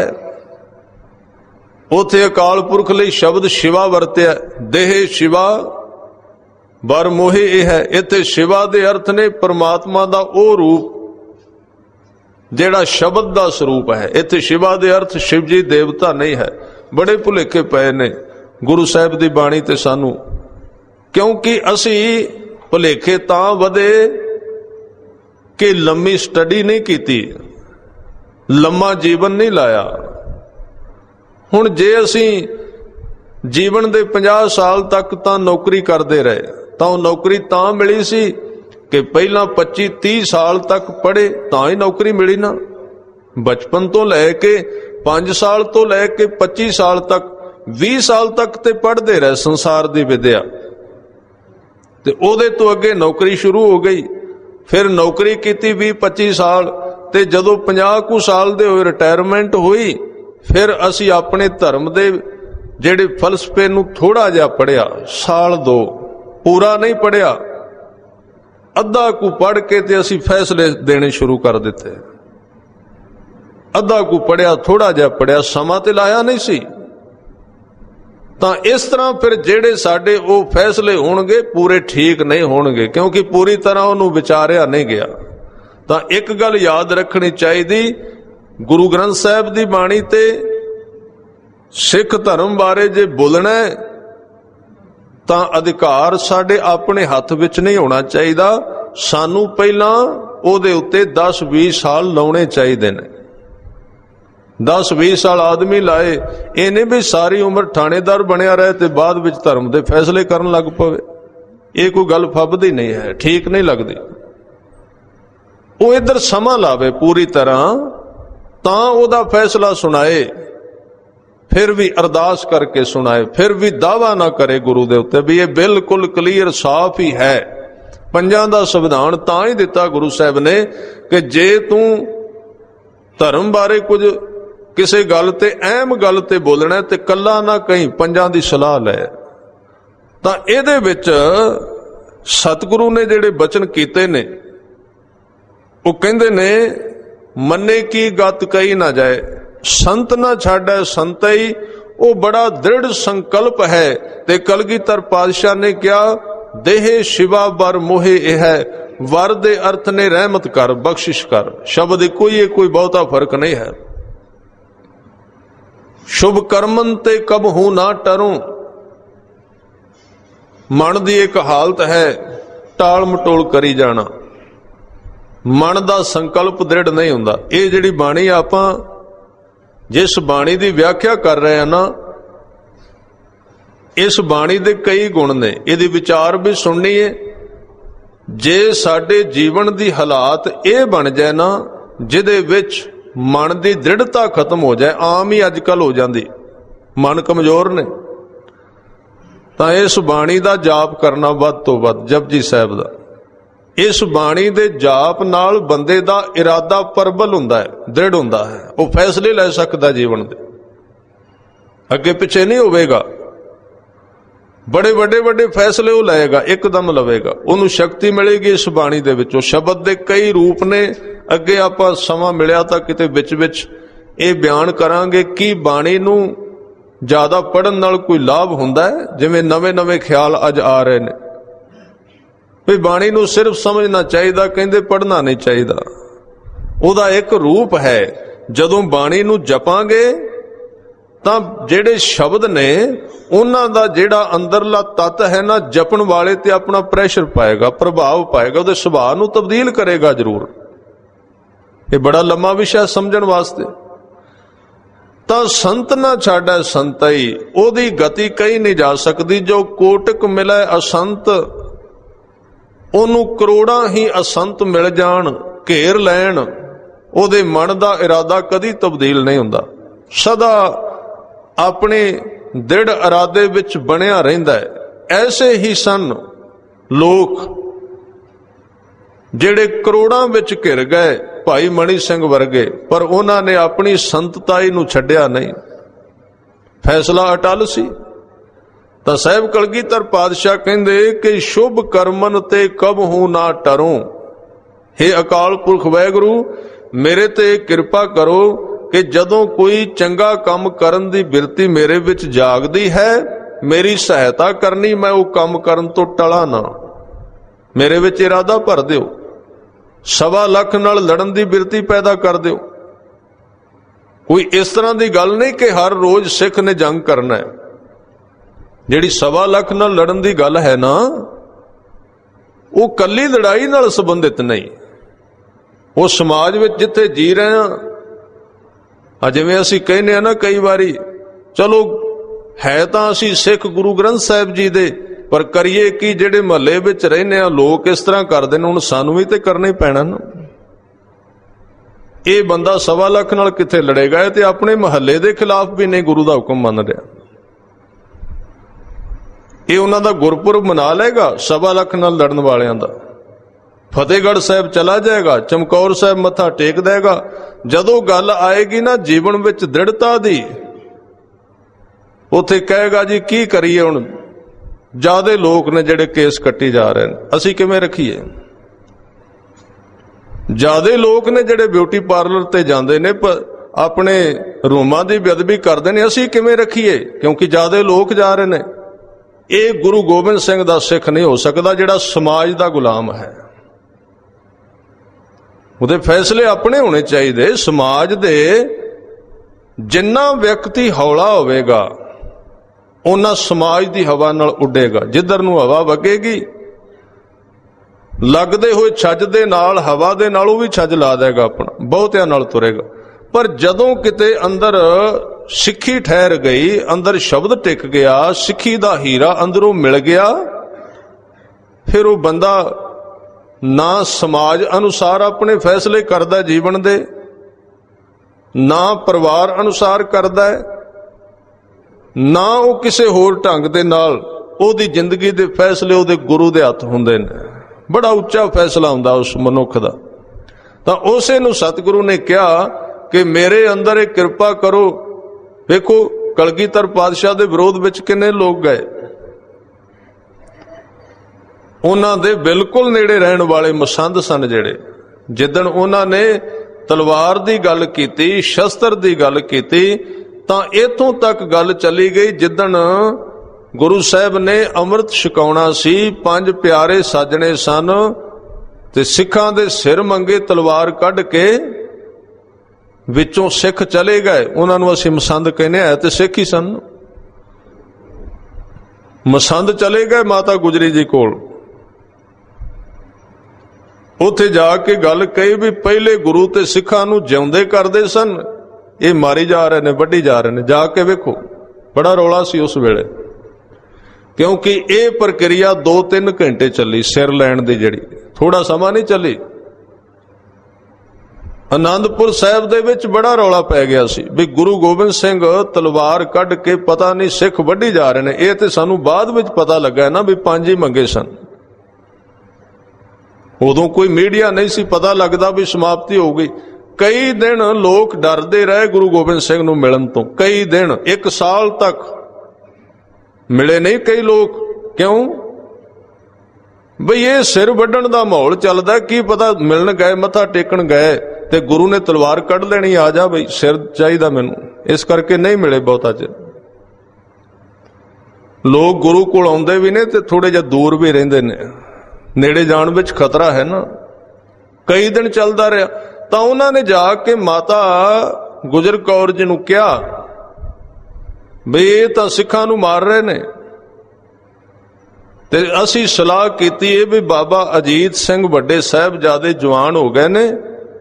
ਉਥੇ ਅਕਾਲ ਪੁਰਖ ਲਈ ਸ਼ਬਦ ਸ਼ਿਵਾ ਵਰਤਿਆ, ਦੇਹ ਸ਼ਿਵਾ ਵਰ ਮੋਹੇ ਇਹ ਹੈ। ਇੱਥੇ ਸ਼ਿਵਾ ਦੇ ਅਰਥ ਨੇ ਪਰਮਾਤਮਾ ਦਾ ਉਹ ਰੂਪ ਜਿਹੜਾ ਸ਼ਬਦ ਦਾ ਸਰੂਪ ਹੈ। ਇੱਥੇ ਸ਼ਿਵਾ ਦੇ ਅਰਥ ਸ਼ਿਵ ਜੀ ਦੇਵਤਾ ਨਹੀਂ ਹੈ। ਬੜੇ ਭੁਲੇਖੇ ਪਏ ਨੇ ਗੁਰੂ ਸਾਹਿਬ ਦੀ ਬਾਣੀ ਤੇ ਸਾਨੂੰ, ਕਿਉਂਕਿ ਅਸੀਂ ਭੁਲੇਖੇ ਤਾਂ ਵਧੇ ਕਿ ਲੰਮੀ ਸਟੱਡੀ ਨਹੀਂ ਕੀਤੀ, ਲੰਮਾ ਜੀਵਨ ਨਹੀਂ ਲਾਇਆ। ਹੁਣ ਜੇ ਅਸੀਂ ਜੀਵਨ ਦੇ 50 ਸਾਲ ਤੱਕ ਤਾਂ ਨੌਕਰੀ ਕਰਦੇ ਰਹੇ, ਤਾਂ ਉਹ ਨੌਕਰੀ ਤਾਂ ਮਿਲੀ ਸੀ ਕਿ ਪਹਿਲਾਂ 25-30 ਸਾਲ ਤੱਕ ਪੜ੍ਹੇ ਤਾਂ ਹੀ ਨੌਕਰੀ ਮਿਲੀ ਨਾ। ਬਚਪਨ ਤੋਂ ਲੈ ਕੇ 5 ਸਾਲ ਤੋਂ ਲੈ ਕੇ 25 ਸਾਲ ਤੱਕ, 20 ਸਾਲ ਤੱਕ ਤੇ ਪੜ੍ਹਦੇ ਰਹੇ ਸੰਸਾਰ ਦੀ ਵਿਦਿਆ, ਤੇ ਉਹਦੇ ਤੋਂ ਅੱਗੇ ਨੌਕਰੀ ਸ਼ੁਰੂ ਹੋ ਗਈ। ਫਿਰ ਨੌਕਰੀ ਕੀਤੀ 20-25 ਸਾਲ, ਤੇ ਜਦੋਂ 50 ਕੁ ਸਾਲ ਦੇ ਹੋਏ ਰਿਟਾਇਰਮੈਂਟ ਹੋਈ, ਫਿਰ ਅਸੀਂ ਆਪਣੇ ਧਰਮ ਦੇ ਜਿਹੜੇ ਫਲਸਫੇ ਨੂੰ ਥੋੜਾ ਜਿਹਾ ਪੜ੍ਹਿਆ, ਸਾਲ 2, ਪੂਰਾ ਨਹੀਂ ਪੜ੍ਹਿਆ, ਅੱਧਾ ਕੁ ਪੜ੍ਹ ਕੇ ਤੇ ਅਸੀਂ ਫੈਸਲੇ ਦੇਣੇ ਸ਼ੁਰੂ ਕਰ ਦਿੱਤੇ। ਅੱਧਾ ਕੁ ਪੜ੍ਹਿਆ, ਥੋੜਾ ਜਿਹਾ ਪੜ੍ਹਿਆ, ਸਮਾਂ ਤੇ ਲਾਇਆ ਨਹੀਂ ਸੀ। ਤਾਂ ਇਸ ਤਰ੍ਹਾਂ ਫਿਰ ਜਿਹੜੇ ਸਾਡੇ ਉਹ ਫੈਸਲੇ ਹੋਣਗੇ ਪੂਰੇ ਠੀਕ ਨਹੀਂ ਹੋਣਗੇ, ਕਿਉਂਕਿ ਪੂਰੀ ਤਰ੍ਹਾਂ ਉਹਨੂੰ ਵਿਚਾਰਿਆ ਨਹੀਂ ਗਿਆ। ਤਾਂ ਇੱਕ ਗੱਲ ਯਾਦ ਰੱਖਣੀ ਚਾਹੀਦੀ, ਗੁਰੂ ਗ੍ਰੰਥ ਸਾਹਿਬ ਦੀ ਬਾਣੀ ਤੇ ਸਿੱਖ ਧਰਮ ਬਾਰੇ ਜੇ ਬੋਲਣਾ ਤਾਂ ਅਧਿਕਾਰ ਸਾਡੇ ਆਪਣੇ ਹੱਥ ਵਿੱਚ ਨਹੀਂ ਹੋਣਾ ਚਾਹੀਦਾ। ਸਾਨੂੰ ਪਹਿਲਾਂ ਉਹਦੇ ਉੱਤੇ 10-20 ਸਾਲ ਲਾਉਣੇ ਚਾਹੀਦੇ ਨੇ। 10-20 ਸਾਲ ਆਦਮੀ ਲਾਏ, ਇਹ ਨਹੀਂ ਵੀ ਸਾਰੀ ਉਮਰ ਥਾਣੇਦਾਰ ਬਣਿਆ ਰਹੇ ਤੇ ਬਾਅਦ ਵਿੱਚ ਧਰਮ ਦੇ ਫੈਸਲੇ ਕਰਨ ਲੱਗ ਪਵੇ। ਇਹ ਕੋਈ ਗੱਲ ਫੱਬਦੀ ਨਹੀਂ ਹੈ, ਠੀਕ ਨਹੀਂ ਲੱਗਦੀ। ਉਹ ਇੱਧਰ ਸਮਾਂ ਲਾਵੇ ਪੂਰੀ ਤਰ੍ਹਾਂ, ਤਾਂ ਉਹਦਾ ਫੈਸਲਾ ਸੁਣਾਏ, ਫਿਰ ਵੀ ਅਰਦਾਸ ਕਰਕੇ ਸੁਣਾਏ, ਫਿਰ ਵੀ ਦਾਵਾ ਨਾ ਕਰੇ ਗੁਰੂ ਦੇ ਉੱਤੇ ਵੀ ਇਹ ਬਿਲਕੁਲ ਕਲੀਅਰ ਸਾਫ਼ ਹੀ ਹੈ। ਪੰਜਾਂ ਦਾ ਸੰਵਿਧਾਨ ਤਾਂ ਹੀ ਦਿੱਤਾ ਗੁਰੂ ਸਾਹਿਬ ਨੇ ਕਿ ਜੇ ਤੂੰ ਧਰਮ ਬਾਰੇ ਕੁਝ ਕਿਸੇ ਗੱਲ ਤੇ, ਅਹਿਮ ਗੱਲ ਤੇ ਬੋਲਣਾ ਤੇ ਕੱਲਾ ਨਾ ਕਹੀਂ, ਪੰਜਾਂ ਦੀ ਸਲਾਹ ਲੈ। ਤਾਂ ਇਹਦੇ ਵਿੱਚ ਸਤਿਗੁਰੂ ਨੇ ਜਿਹੜੇ ਬਚਨ ਕੀਤੇ ਨੇ, ਉਹ ਕਹਿੰਦੇ ਨੇ ਮੰਨੇ ਕੀ ਗਤ ਕਹੀ ਨਾ ਜਾਏ, ਸੰਤ ਨਾ ਛਾੜੈ ਸੰਤਈ। ਉਹ ਬੜਾ ਦ੍ਰਿੜ ਸੰਕਲਪ ਹੈ। ਤੇ ਕਲਗੀਧਰ ਪਾਤਸ਼ਾਹ ਨੇ ਕਿਹਾ ਦੇਹ ਸ਼ਿਵਾ ਵਰ ਮੋਹੇ ਇਹ ਹੈ। ਵਰ ਦੇ ਅਰਥ ਨੇ ਰਹਿਮਤ ਕਰ, ਬਖਸ਼ਿਸ਼ ਕਰ। ਸ਼ਬਦ ਕੋਈ ਬਹੁਤਾ ਫਰਕ ਨਹੀਂ ਹੈ। ਸ਼ੁਭ ਕਰਮਨ ਤੇ ਕਬਹੂ ਨਾ ਟਰੂ। ਮਨ ਦੀ ਇੱਕ ਹਾਲਤ ਹੈ ਟਾਲ ਮਟੋਲ ਕਰੀ ਜਾਣਾ, ਮਨ ਦਾ ਸੰਕਲਪ ਦ੍ਰਿੜ ਨਹੀਂ ਹੁੰਦਾ। ਇਹ ਜਿਹੜੀ ਬਾਣੀ ਆਪਾਂ ਜਿਸ ਬਾਣੀ ਦੀ ਵਿਆਖਿਆ ਕਰ ਰਹੇ ਆ ਨਾ, ਇਸ ਬਾਣੀ ਦੇ ਕਈ ਗੁਣ ਨੇ, ਇਹਦੀ ਵਿਚਾਰ ਵੀ ਸੁਣਨੀ ਹੈ। ਜੇ ਸਾਡੇ ਜੀਵਨ ਦੀ ਹਾਲਾਤ ਇਹ ਬਣ ਜਾਏ ਨਾ ਜਿਹਦੇ ਵਿੱਚ ਮਨ ਦੀ ਦ੍ਰਿੜਤਾ ਖਤਮ ਹੋ ਜਾਏ, ਆਮ ਹੀ ਅੱਜ ਕੱਲ ਹੋ ਜਾਂਦੀ, ਮਨ ਕਮਜ਼ੋਰ ਨੇ, ਤਾਂ ਇਸ ਬਾਣੀ ਦਾ ਜਾਪ ਕਰਨਾ ਵੱਧ ਤੋਂ ਵੱਧ, ਜਪਜੀ ਸਾਹਿਬ ਦਾ। ਇਸ ਬਾਣੀ ਦੇ ਜਾਪ ਨਾਲ ਬੰਦੇ ਦਾ ਇਰਾਦਾ ਪ੍ਰਬਲ ਹੁੰਦਾ ਹੈ, ਦ੍ਰਿੜ ਹੁੰਦਾ ਹੈ, ਉਹ ਫੈਸਲੇ ਲੈ ਸਕਦਾ ਜੀਵਨ ਦੇ, ਅੱਗੇ ਪਿੱਛੇ ਨਹੀਂ ਹੋਵੇਗਾ। ਬੜੇ ਵੱਡੇ ਫੈਸਲੇ ਉਹ ਲਏਗਾ, ਇੱਕਦਮ ਲਵੇਗਾ, ਉਹਨੂੰ ਸ਼ਕਤੀ ਮਿਲੇਗੀ ਇਸ ਬਾਣੀ ਦੇ ਵਿੱਚੋਂ। ਸ਼ਬਦ ਦੇ ਕਈ ਰੂਪ ਨੇ, ਅੱਗੇ ਆਪਾਂ ਸਮਾਂ ਮਿਲਿਆ ਤਾਂ ਕਿਤੇ ਵਿੱਚ ਇਹ ਬਿਆਨ ਕਰਾਂਗੇ ਕਿ ਬਾਣੀ ਨੂੰ ਜ਼ਿਆਦਾ ਪੜ੍ਹਨ ਨਾਲ ਕੋਈ ਲਾਭ ਹੁੰਦਾ ਹੈ। ਜਿਵੇਂ ਨਵੇਂ ਖਿਆਲ ਅੱਜ ਆ ਰਹੇ ਨੇ ਵੀ ਬਾਣੀ ਨੂੰ ਸਿਰਫ ਸਮਝਣਾ ਚਾਹੀਦਾ, ਕਹਿੰਦੇ ਪੜ੍ਹਨਾ ਨਹੀਂ ਚਾਹੀਦਾ। ਉਹਦਾ ਇੱਕ ਰੂਪ ਹੈ। ਜਦੋਂ ਬਾਣੀ ਨੂੰ ਜਪਾਂਗੇ ਤਾਂ ਜਿਹੜੇ ਸ਼ਬਦ ਨੇ ਉਹਨਾਂ ਦਾ ਜਿਹੜਾ ਅੰਦਰਲਾ ਤੱਤ ਹੈ ਨਾ, ਜਪਣ ਵਾਲੇ ਤੇ ਆਪਣਾ ਪ੍ਰੈਸ਼ਰ ਪਾਏਗਾ, ਪ੍ਰਭਾਵ ਪਾਏਗਾ, ਉਹਦੇ ਸੁਭਾਅ ਨੂੰ ਤਬਦੀਲ ਕਰੇਗਾ ਜ਼ਰੂਰ। ਇਹ ਬੜਾ ਲੰਮਾ ਵਿਸ਼ਾ ਸਮਝਣ ਵਾਸਤੇ। ਤਾਂ ਸੰਤ ਨਾ ਛਾੜੈ ਸੰਤਈ, ਉਹਦੀ ਗਤੀ ਕਹੀ ਨਹੀਂ ਜਾ ਸਕਦੀ। ਜੋ ਕੋਟਿਕ ਮਿਲੈ ਅਸੰਤ, ਉਹਨੂੰ ਕਰੋੜਾਂ ਹੀ ਅਸੰਤ ਮਿਲ ਜਾਣ, ਘੇਰ ਲੈਣ, ਉਹਦੇ ਮਨ ਦਾ ਇਰਾਦਾ ਕਦੀ ਤਬਦੀਲ ਨਹੀਂ ਹੁੰਦਾ। ਸਦਾ ਆਪਣੇ ਦ੍ਰਿੜ ਇਰਾਦੇ ਵਿੱਚ ਬਣਿਆ ਰਹਿੰਦਾ ਹੈ। ਐਸੇ ਹੀ ਸਨ ਲੋਕ ਜਿਹੜੇ ਕਰੋੜਾਂ ਵਿੱਚ ਘਿਰ ਗਏ, ਭਾਈ ਮਣੀ ਸਿੰਘ ਵਰਗੇ, ਪਰ ਉਹਨਾਂ ਨੇ ਆਪਣੀ ਸੰਤਤਾਈ ਨੂੰ ਛੱਡਿਆ ਨਹੀਂ। ਫੈਸਲਾ ਅਟਲ ਸੀ। ਤਾਂ ਸਾਹਿਬ ਕਲਗੀਧਰ ਪਾਤਸ਼ਾਹ ਕਹਿੰਦੇ ਕਿ ਸ਼ੁਭ ਕਰਮਨ ਤੇ ਕਬਹੂ ਨਾ ਟਰੂੰ। ਹੇ ਅਕਾਲ ਪੁਰਖ ਵਾਹਿਗੁਰੂ, ਮੇਰੇ ਤੇ ਕਿਰਪਾ ਕਰੋ ਕਿ ਜਦੋਂ ਕੋਈ ਚੰਗਾ ਕੰਮ ਕਰਨ ਦੀ ਬਿਰਤੀ ਮੇਰੇ ਵਿੱਚ ਜਾਗਦੀ ਹੈ, ਮੇਰੀ ਸਹਾਇਤਾ ਕਰਨੀ, ਮੈਂ ਉਹ ਕੰਮ ਕਰਨ ਤੋਂ ਟਲਾਂ ਨਾ। ਮੇਰੇ ਵਿੱਚ ਇਰਾਦਾ ਭਰ ਦਿਓ। 1.25 ਲੱਖ ਨਾਲ ਲੜਨ ਦੀ ਬਿਰਤੀ ਪੈਦਾ ਕਰ ਦਿਓ। ਕੋਈ ਇਸ ਤਰ੍ਹਾਂ ਦੀ ਗੱਲ ਨਹੀਂ ਕਿ ਹਰ ਰੋਜ਼ ਸਿੱਖ ਨੇ ਜੰਗ ਕਰਨਾ ਹੈ। ਜਿਹੜੀ 1.25 ਲੱਖ ਨਾਲ ਲੜਨ ਦੀ ਗੱਲ ਹੈ ਨਾ, ਉਹ ਕੱਲੀ ਲੜਾਈ ਨਾਲ ਸੰਬੰਧਿਤ ਨਹੀਂ। ਉਹ ਸਮਾਜ ਵਿੱਚ ਜਿੱਥੇ ਜੀ ਰਹੇ ਹਾਂ, ਜਿਵੇਂ ਅਸੀਂ ਕਹਿੰਦੇ ਆ ਨਾ ਕਈ ਵਾਰੀ, ਚਲੋ ਹੈ ਤਾਂ ਅਸੀਂ ਸਿੱਖ ਗੁਰੂ ਗ੍ਰੰਥ ਸਾਹਿਬ ਜੀ ਦੇ, ਪਰ ਕਰੀਏ ਕੀ, ਜਿਹੜੇ ਮਹੱਲੇ ਵਿੱਚ ਰਹਿੰਦੇ ਆ ਲੋਕ ਇਸ ਤਰ੍ਹਾਂ ਕਰਦੇ ਨੇ, ਹੁਣ ਸਾਨੂੰ ਵੀ ਤੇ ਕਰਨਾ ਹੀ ਪੈਣਾ ਨਾ। ਇਹ ਬੰਦਾ 1.25 ਲੱਖ ਨਾਲ ਕਿੱਥੇ ਲੜੇਗਾ? ਤੇ ਆਪਣੇ ਮਹੱਲੇ ਦੇ ਖਿਲਾਫ ਵੀ ਨਹੀਂ ਗੁਰੂ ਦਾ ਹੁਕਮ ਮੰਨ ਰਿਹਾ। ਇਹ ਉਹਨਾਂ ਦਾ ਗੁਰਪੁਰਬ ਮਨਾ ਲਏਗਾ 1.25 ਲੱਖ ਨਾਲ ਲੜਨ ਵਾਲਿਆਂ ਦਾ। ਫਤਿਹਗੜ੍ਹ ਸਾਹਿਬ ਚਲਾ ਜਾਏਗਾ, ਚਮਕੌਰ ਸਾਹਿਬ ਮੱਥਾ ਟੇਕ ਦੇਗਾ। ਜਦੋਂ ਗੱਲ ਆਏਗੀ ਨਾ ਜੀਵਨ ਵਿੱਚ ਦ੍ਰਿੜਤਾ ਦੀ, ਉੱਥੇ ਕਹੇਗਾ ਜੀ ਕੀ ਕਰੀਏ, ਹੁਣ ਜ਼ਿਆਦੇ ਲੋਕ ਨੇ ਜਿਹੜੇ ਕੇਸ ਕੱਟੀ ਜਾ ਰਹੇ ਨੇ, ਅਸੀਂ ਕਿਵੇਂ ਰੱਖੀਏ? ਜ਼ਿਆਦੇ ਲੋਕ ਨੇ ਜਿਹੜੇ ਬਿਊਟੀ ਪਾਰਲਰ ਤੇ ਜਾਂਦੇ ਨੇ, ਆਪਣੇ ਰੂਮਾਂ ਦੀ ਬੇਅਦਬੀ ਕਰਦੇ ਨੇ, ਅਸੀਂ ਕਿਵੇਂ ਰੱਖੀਏ? ਕਿਉਂਕਿ ਜ਼ਿਆਦੇ ਲੋਕ ਜਾ ਰਹੇ ਨੇ। ਇਹ ਗੁਰੂ ਗੋਬਿੰਦ ਸਿੰਘ ਦਾ ਸਿੱਖ ਨਹੀਂ ਹੋ ਸਕਦਾ ਜਿਹੜਾ ਸਮਾਜ ਦਾ ਗੁਲਾਮ ਹੈ। ਉਹਦੇ ਫੈਸਲੇ ਆਪਣੇ ਹੋਣੇ ਚਾਹੀਦੇ। ਸਮਾਜ ਦੇ ਜਿੰਨਾ ਵਿਅਕਤੀ ਹੌਲਾ ਹੋਵੇਗਾ, ਉਹਨਾਂ ਸਮਾਜ ਦੀ ਹਵਾ ਨਾਲ ਉੱਡੇਗਾ। ਜਿੱਧਰ ਨੂੰ ਹਵਾ ਵਗੇਗੀ, ਲੱਗਦੇ ਹੋਏ ਛੱਜ ਦੇ ਨਾਲ, ਹਵਾ ਦੇ ਨਾਲ ਉਹ ਵੀ ਛੱਜ ਲਾ ਦੇਗਾ, ਆਪਣਾ ਬਹੁਤਿਆਂ ਨਾਲ ਤੁਰੇਗਾ। ਪਰ ਜਦੋਂ ਕਿਤੇ ਅੰਦਰ ਸਿੱਖੀ ਠਹਿਰ ਗਈ, ਅੰਦਰ ਸ਼ਬਦ ਟਿਕ ਗਿਆ, ਸਿੱਖੀ ਦਾ ਹੀਰਾ ਅੰਦਰੋਂ ਮਿਲ ਗਿਆ, ਫਿਰ ਉਹ ਬੰਦਾ ਨਾ ਸਮਾਜ ਅਨੁਸਾਰ ਆਪਣੇ ਫੈਸਲੇ ਕਰਦਾ ਜੀਵਨ ਦੇ, ਨਾ ਪਰਿਵਾਰ ਅਨੁਸਾਰ ਕਰਦਾ ਹੈ, ਨਾ ਉਹ ਕਿਸੇ ਹੋਰ ਢੰਗ ਦੇ ਨਾਲ ਉਹਦੀ ਜ਼ਿੰਦਗੀ ਦੇ ਫੈਸਲੇ ਉਹਦੇ ਗੁਰੂ ਦੇ ਹੱਥ ਹੁੰਦੇ ਨੇ। ਬੜਾ ਉੱਚਾ ਫੈਸਲਾ ਹੁੰਦਾ ਉਸ ਮਨੁੱਖ ਦਾ। ਤਾਂ ਉਸੇ ਨੂੰ ਸਤਿਗੁਰੂ ਨੇ ਕਿਹਾ ਕਿ ਮੇਰੇ ਅੰਦਰ ਇਹ ਕਿਰਪਾ ਕਰੋ। ਵੇਖੋ ਕਲਗੀਧਰ ਪਾਤਸ਼ਾਹ ਦੇ ਵਿਰੋਧ ਵਿੱਚ ਕਿੰਨੇ ਲੋਕ ਗਏ। ਉਹਨਾਂ ਦੇ ਬਿਲਕੁਲ ਨੇੜੇ ਰਹਿਣ ਵਾਲੇ ਮਸੰਦ ਸਨ, ਜਿਹੜੇ ਜਿੱਦਣ ਉਹਨਾਂ ਨੇ ਤਲਵਾਰ ਦੀ ਗੱਲ ਕੀਤੀ, ਸ਼ਸਤਰ ਦੀ ਗੱਲ ਕੀਤੀ, ਤਾਂ ਇਥੋਂ ਤੱਕ ਗੱਲ ਚੱਲੀ ਗਈ ਜਿੱਦਣ ਗੁਰੂ ਸਾਹਿਬ ਨੇ ਅੰਮ੍ਰਿਤ ਛਕਾਉਣਾ ਸੀ, 5 ਪਿਆਰੇ ਸਾਜਣੇ ਸਨ ਤੇ ਸਿੱਖਾਂ ਦੇ ਸਿਰ ਮੰਗੇ ਤਲਵਾਰ ਕੱਢ ਕੇ ਵਿੱਚੋਂ ਸਿੱਖ ਚਲੇ ਗਏ। ਉਹਨਾਂ ਨੂੰ ਅਸੀਂ ਮਸੰਦ ਕਹਿੰਦੇ ਆ, ਤੇ ਸਿੱਖ ਹੀ ਸਨ। ਮਸੰਦ ਚਲੇ ਗਏ ਮਾਤਾ ਗੁਜਰੀ ਜੀ ਕੋਲ। ਉੱਥੇ ਜਾ ਕੇ ਗੱਲ ਕਹੀ ਵੀ ਪਹਿਲੇ ਗੁਰੂ ਤੇ ਸਿੱਖਾਂ ਨੂੰ ਜਿਉਂਦੇ ਕਰਦੇ ਸਨ, ਇਹ ਮਾਰੀ ਜਾ ਰਹੇ ਨੇ, ਵੱਢੀ ਜਾ ਰਹੇ ਨੇ। ਜਾ ਕੇ ਵੇਖੋ, ਬੜਾ ਰੌਲਾ ਸੀ ਉਸ ਵੇਲੇ, ਕਿਉਂਕਿ ਇਹ ਪ੍ਰਕਿਰਿਆ 2-3 ਘੰਟੇ ਚੱਲੀ ਸਿਰ ਲੈਣ ਦੀ, ਜਿਹੜੀ ਥੋੜਾ ਸਮਾਂ ਨਹੀਂ ਚੱਲੀ। ਆਨੰਦਪੁਰ ਸਾਹਿਬ ਦੇ ਵਿੱਚ ਬੜਾ ਰੌਲਾ ਪੈ ਗਿਆ ਸੀ ਵੀ ਗੁਰੂ ਗੋਬਿੰਦ ਸਿੰਘ ਤਲਵਾਰ ਕੱਢ ਕੇ ਪਤਾ ਨਹੀਂ ਸਿੱਖ ਵੱਢੀ ਜਾ ਰਹੇ ਨੇ। ਇਹ ਤੇ ਸਾਨੂੰ ਬਾਅਦ ਵਿੱਚ ਪਤਾ ਲੱਗਾ ਨਾ ਵੀ 5 ਹੀ ਮੰਗੇ ਸਨ। ਉਦੋਂ ਕੋਈ ਮੀਡੀਆ ਨਹੀਂ ਸੀ, ਪਤਾ ਲੱਗਦਾ ਵੀ ਸਮਾਪਤੀ ਹੋ ਗਈ। ਕਈ ਦਿਨ ਲੋਕ ਡਰਦੇ ਰਹੇ ਗੁਰੂ ਗੋਬਿੰਦ ਸਿੰਘ ਨੂੰ ਮਿਲਣ ਤੋਂ। ਕਈ ਦਿਨ, 1 ਸਾਲ ਤੱਕ ਮਿਲੇ ਨਹੀਂ ਕਈ ਲੋਕ। ਕਿਉਂ? ਬਈ ਇਹ ਸਿਰ ਵੱਢਣ ਦਾ ਮਾਹੌਲ ਚੱਲਦਾ, ਕੀ ਪਤਾ ਮਿਲਣ ਗਏ, ਮੱਥਾ ਟੇਕਣ ਗਏ ਤੇ ਗੁਰੂ ਨੇ ਤਲਵਾਰ ਕੱਢ ਲੈਣੀ, ਆ ਜਾ ਬਈ ਸਿਰ ਚਾਹੀਦਾ ਮੈਨੂੰ। ਇਸ ਕਰਕੇ ਨਹੀਂ ਮਿਲੇ ਬਹੁਤਾ ਚਿਰ। ਲੋਕ ਗੁਰੂ ਕੋਲ ਆਉਂਦੇ ਵੀ ਨੇ ਤੇ ਥੋੜੇ ਜਿਹਾ ਦੂਰ ਵੀ ਰਹਿੰਦੇ ਨੇ, ਨੇੜੇ ਜਾਣ ਵਿੱਚ ਖਤਰਾ ਹੈ ਨਾ। ਕਈ ਦਿਨ ਚੱਲਦਾ ਰਿਹਾ। ਤਾਂ ਉਹਨਾਂ ਨੇ ਜਾ ਕੇ ਮਾਤਾ ਗੁਜਰ ਕੌਰ ਜੀ ਨੂੰ ਕਿਹਾ ਵੀ ਇਹ ਤਾਂ ਸਿੱਖਾਂ ਨੂੰ ਮਾਰ ਰਹੇ ਨੇ, ਤੇ ਅਸੀਂ ਸਲਾਹ ਕੀਤੀ ਇਹ ਵੀ ਬਾਬਾ ਅਜੀਤ ਸਿੰਘ ਵੱਡੇ ਸਾਹਿਬਜ਼ਾਦੇ ਜਵਾਨ ਹੋ ਗਏ ਨੇ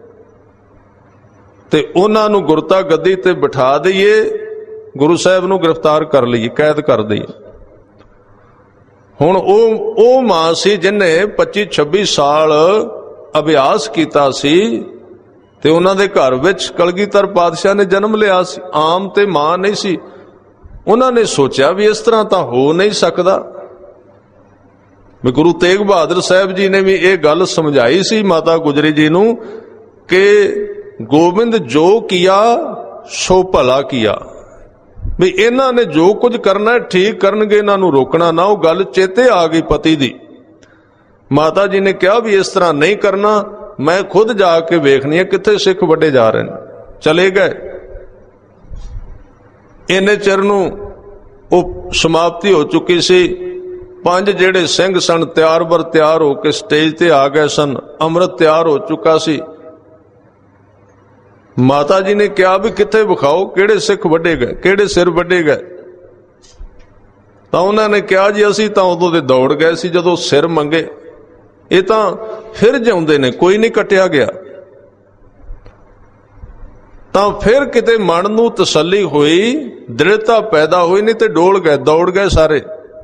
ਤੇ ਉਹਨਾਂ ਨੂੰ ਗੁਰਤਾ ਗੱਦੀ ਤੇ ਬਿਠਾ ਦਈਏ, ਗੁਰੂ ਸਾਹਿਬ ਨੂੰ ਗ੍ਰਿਫਤਾਰ ਕਰ ਲਈਏ, ਕੈਦ ਕਰ ਦਈਏ। ਹੁਣ ਉਹ ਮਾਂ ਸੀ ਜਿਹਨੇ 25-26 ਸਾਲ ਅਭਿਆਸ ਕੀਤਾ ਸੀ ਤੇ ਉਹਨਾਂ ਦੇ ਘਰ ਵਿੱਚ ਕਲਗੀਧਰ ਪਾਤਸ਼ਾਹ ਨੇ ਜਨਮ ਲਿਆ ਸੀ, ਆਮ ਤੇ ਮਾਂ ਨਹੀਂ ਸੀ। ਉਹਨਾਂ ਨੇ ਸੋਚਿਆ ਵੀ ਇਸ ਤਰ੍ਹਾਂ ਤਾਂ ਹੋ ਨਹੀਂ ਸਕਦਾ। ਵੀ ਗੁਰੂ ਤੇਗ ਬਹਾਦਰ ਸਾਹਿਬ ਜੀ ਨੇ ਵੀ ਇਹ ਗੱਲ ਸਮਝਾਈ ਸੀ ਮਾਤਾ ਗੁਜਰੀ ਜੀ ਨੂੰ ਕਿ ਗੋਬਿੰਦ ਜੋ ਕੀਆ ਸੋ ਭਲਾ ਕੀਆ, ਵੀ ਇਹਨਾਂ ਨੇ ਜੋ ਕੁਝ ਕਰਨਾ ਠੀਕ ਕਰਨਗੇ, ਇਹਨਾਂ ਨੂੰ ਰੋਕਣਾ ਨਾ। ਉਹ ਗੱਲ ਚੇਤੇ ਆ ਗਈ ਪਤੀ ਦੀ। ਮਾਤਾ ਜੀ ਨੇ ਕਿਹਾ ਵੀ ਇਸ ਤਰ੍ਹਾਂ ਨਹੀਂ ਕਰਨਾ, ਮੈਂ ਖੁਦ ਜਾ ਕੇ ਵੇਖਣੀ ਹੈ ਕਿੱਥੇ ਸਿੱਖ ਵੱਡੇ ਜਾ ਰਹੇ ਨੇ। ਚਲੇ ਗਏ। ਇੰਨੇ ਚਿਰ ਨੂੰ ਉਹ ਸਮਾਪਤੀ ਹੋ ਚੁੱਕੀ ਸੀ। 5 ਜਿਹੜੇ ਸਿੰਘ ਸਨ ਤਿਆਰ ਬਰ ਤਿਆਰ ਹੋ ਕੇ ਸਟੇਜ ਤੇ ਆ ਗਏ ਸਨ, ਅੰਮ੍ਰਿਤ ਤਿਆਰ ਹੋ ਚੁੱਕਾ ਸੀ। ਮਾਤਾ ਜੀ ਨੇ ਕਿਹਾ ਵੀ ਕਿੱਥੇ ਵਿਖਾਓ ਕਿਹੜੇ ਸਿੱਖ ਵੱਡੇ ਗਏ, ਕਿਹੜੇ ਸਿਰ ਵੱਡੇ ਗਏ। ਤਾਂ ਉਹਨਾਂ ਨੇ ਕਿਹਾ ਜੀ ਅਸੀਂ ਤਾਂ ਉਦੋਂ ਦੇ ਦੌੜ ਗਏ ਸੀ ਜਦੋਂ ਸਿਰ ਮੰਗੇ, ਇਹ ਤਾਂ ਫਿਰ ਜਿਉਂਦੇ ਨੇ, ਕੋਈ ਨਹੀਂ ਕੱਟਿਆ ਗਿਆ। ਤਾਂ ਫਿਰ ਕਿਤੇ ਮਨ ਨੂੰ ਤਸੱਲੀ ਹੋਈ, ਦ੍ਰਿੜਤਾ ਪੈਦਾ ਹੋਈ, ਨਹੀਂ ਤੇ ਡੋਲ ਗਏ, ਦੌੜ ਗਏ ਸਾਰੇ।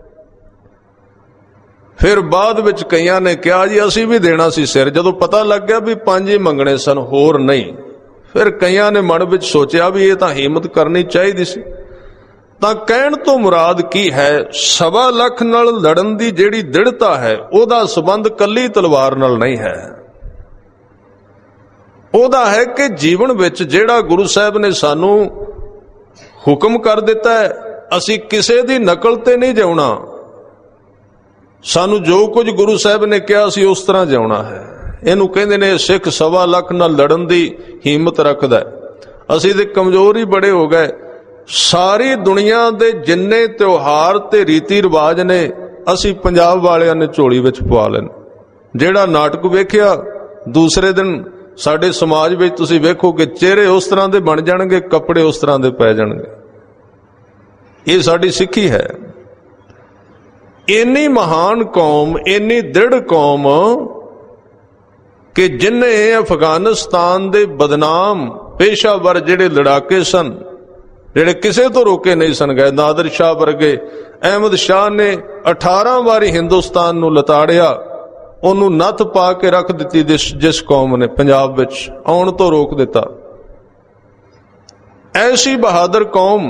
ਫਿਰ ਬਾਅਦ ਵਿੱਚ ਕਈਆਂ ਨੇ ਕਿਹਾ ਜੀ ਅਸੀਂ ਵੀ ਦੇਣਾ ਸੀ ਸਿਰ, ਜਦੋਂ ਪਤਾ ਲੱਗ ਗਿਆ ਵੀ 5 ਹੀ ਮੰਗਣੇ ਸਨ, ਹੋਰ ਨਹੀਂ। ਫਿਰ ਕਈਆਂ ਨੇ ਮਨ ਵਿੱਚ ਸੋਚਿਆ ਵੀ ਇਹ ਤਾਂ ਹਿੰਮਤ ਕਰਨੀ ਚਾਹੀਦੀ ਸੀ। ਤਾਂ ਕਹਿਣ ਤੋਂ ਮੁਰਾਦ ਕੀ ਹੈ, 1.25 ਲੱਖ ਨਾਲ ਲੜਨ ਦੀ ਜਿਹੜੀ ਦ੍ਰਿੜਤਾ ਹੈ ਉਹਦਾ ਸੰਬੰਧ ਕੱਲੀ ਤਲਵਾਰ ਨਾਲ ਨਹੀਂ ਹੈ। ਉਹਦਾ ਹੈ ਕਿ ਜੀਵਨ ਵਿੱਚ ਜਿਹੜਾ ਗੁਰੂ ਸਾਹਿਬ ਨੇ ਸਾਨੂੰ ਹੁਕਮ ਕਰ ਦਿੱਤਾ ਹੈ, ਅਸੀਂ ਕਿਸੇ ਦੀ ਨਕਲ ਤੇ ਨਹੀਂ ਜਿਉਣਾ। ਸਾਨੂੰ ਜੋ ਕੁਝ ਗੁਰੂ ਸਾਹਿਬ ਨੇ ਕਿਹਾ ਸੀ ਉਸ ਤਰ੍ਹਾਂ ਜਿਉਣਾ ਹੈ। ਇਹਨੂੰ ਕਹਿੰਦੇ ਨੇ ਸਿੱਖ 1.25 ਲੱਖ ਨਾਲ ਲੜਨ ਦੀ ਹਿੰਮਤ ਰੱਖਦਾ। ਅਸੀਂ ਤੇ ਕਮਜ਼ੋਰ ਹੀ ਬੜੇ ਹੋ ਗਏ। ਸਾਰੀ ਦੁਨੀਆ ਦੇ ਜਿੰਨੇ ਤਿਉਹਾਰ ਤੇ ਰੀਤੀ ਰਿਵਾਜ ਨੇ ਅਸੀਂ ਪੰਜਾਬ ਵਾਲਿਆਂ ਨੇ ਝੋਲੀ ਵਿੱਚ ਪਵਾ ਲੈਣ। ਜਿਹੜਾ ਨਾਟਕ ਵੇਖਿਆ ਦੂਸਰੇ ਦਿਨ ਸਾਡੇ ਸਮਾਜ ਵਿੱਚ ਤੁਸੀਂ ਵੇਖੋਗੇ ਚਿਹਰੇ ਉਸ ਤਰ੍ਹਾਂ ਦੇ ਬਣ ਜਾਣਗੇ, ਕੱਪੜੇ ਉਸ ਤਰ੍ਹਾਂ ਦੇ ਪੈ ਜਾਣਗੇ। ਇਹ ਸਾਡੀ ਸਿੱਖੀ ਹੈ। ਇੰਨੀ ਮਹਾਨ ਕੌਮ, ਇੰਨੀ ਦ੍ਰਿੜ ਕੌਮ ਕਿ ਜਿਨ੍ਹਾਂ ਅਫਗਾਨਿਸਤਾਨ ਦੇ ਬਦਨਾਮ ਪੇਸ਼ਾਵਰ ਜਿਹੜੇ ਲੜਾਕੇ ਸਨ, ਜਿਹੜੇ ਕਿਸੇ ਤੋਂ ਰੋਕੇ ਨਹੀਂ ਸਨ ਗਏ, ਨਾਦਰ ਸ਼ਾਹ ਵਰਗੇ, ਅਹਿਮਦ ਸ਼ਾਹ ਨੇ 18 ਵਾਰੀ ਹਿੰਦੁਸਤਾਨ ਨੂੰ ਲਤਾੜਿਆ, ਉਹਨੂੰ ਨੱਥ ਪਾ ਕੇ ਰੱਖ ਦਿੱਤੀ। ਜਿਸ ਕੌਮ ਨੇ ਪੰਜਾਬ ਵਿੱਚ ਆਉਣ ਤੋਂ ਰੋਕ ਦਿੱਤਾ। ਐਸੀ ਬਹਾਦਰ ਕੌਮ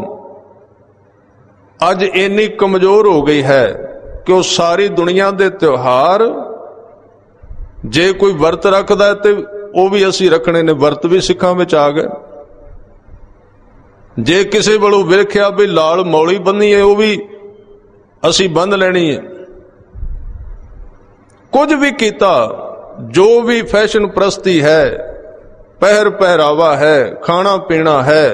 ਅੱਜ ਇੰਨੀ ਕਮਜ਼ੋਰ ਹੋ ਗਈ ਹੈ ਕਿ ਉਹ ਸਾਰੀ ਦੁਨੀਆ ਦੇ ਤਿਉਹਾਰ ਜੇ ਕੋਈ ਵਰਤ ਰੱਖਦਾ ਹੈ ਤੇ ਉਹ ਵੀ ਅਸੀਂ ਰੱਖਣੇ ਨੇ। ਵਰਤ ਵੀ ਸਿੱਖਾਂ ਵਿੱਚ ਆ ਗਏ। ਜੇ ਕਿਸੇ ਵੱਲੋਂ ਵੇਖਿਆ ਵੀ ਲਾਲ ਮੌਲੀ ਬੰਨੀ ਹੈ, ਉਹ ਵੀ ਅਸੀਂ ਬੰਨ ਲੈਣੀ ਹੈ। ਕੁਝ ਵੀ ਕੀਤਾ, ਜੋ ਵੀ ਫੈਸ਼ਨ ਪ੍ਰਸਤੀ ਹੈ, ਪਹਿਰ ਪਹਿਰਾਵਾ ਹੈ, ਖਾਣਾ ਪੀਣਾ ਹੈ,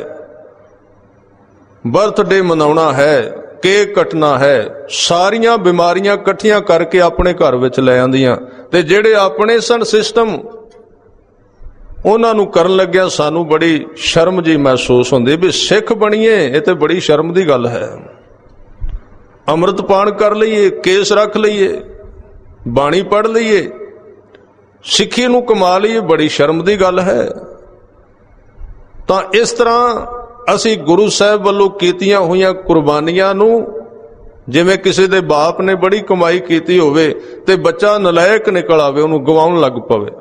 ਬਰਥਡੇ ਮਨਾਉਣਾ ਹੈ, ਕੇਕ ਕੱਟਣਾ ਹੈ, ਸਾਰੀਆਂ ਬਿਮਾਰੀਆਂ ਇਕੱਠੀਆਂ ਕਰਕੇ ਆਪਣੇ ਘਰ ਵਿੱਚ ਲੈ ਆਂਦੀਆਂ। ਤੇ ਜਿਹੜੇ ਆਪਣੇ ਸਨ ਸਿਸਟਮ, ਉਹਨਾਂ ਨੂੰ ਕਰਨ ਲੱਗਿਆ ਸਾਨੂੰ ਬੜੀ ਸ਼ਰਮ ਜੀ ਮਹਿਸੂਸ ਹੁੰਦੀ ਵੀ ਸਿੱਖ ਬਣੀਏ, ਇਹ ਤੇ ਬੜੀ ਸ਼ਰਮ ਦੀ ਗੱਲ ਹੈ। ਅੰਮ੍ਰਿਤ ਪਾਨ ਕਰ ਲਈਏ, ਕੇਸ ਰੱਖ ਲਈਏ, ਬਾਣੀ ਪੜ੍ਹ ਲਈਏ, ਸਿੱਖੀ ਨੂੰ ਕਮਾ ਲਈਏ, ਬੜੀ ਸ਼ਰਮ ਦੀ ਗੱਲ ਹੈ। ਤਾਂ ਇਸ ਤਰ੍ਹਾਂ ਅਸੀਂ ਗੁਰੂ ਸਾਹਿਬ ਵੱਲੋਂ ਕੀਤੀਆਂ ਹੋਈਆਂ ਕੁਰਬਾਨੀਆਂ ਨੂੰ, ਜਿਵੇਂ ਕਿਸੇ ਦੇ ਬਾਪ ਨੇ ਬੜੀ ਕਮਾਈ ਕੀਤੀ ਹੋਵੇ ਤੇ ਬੱਚਾ ਨਲਾਇਕ ਨਿਕਲ ਆਵੇ, ਉਹਨੂੰ ਗਵਾਉਣ ਲੱਗ ਪਵੇ।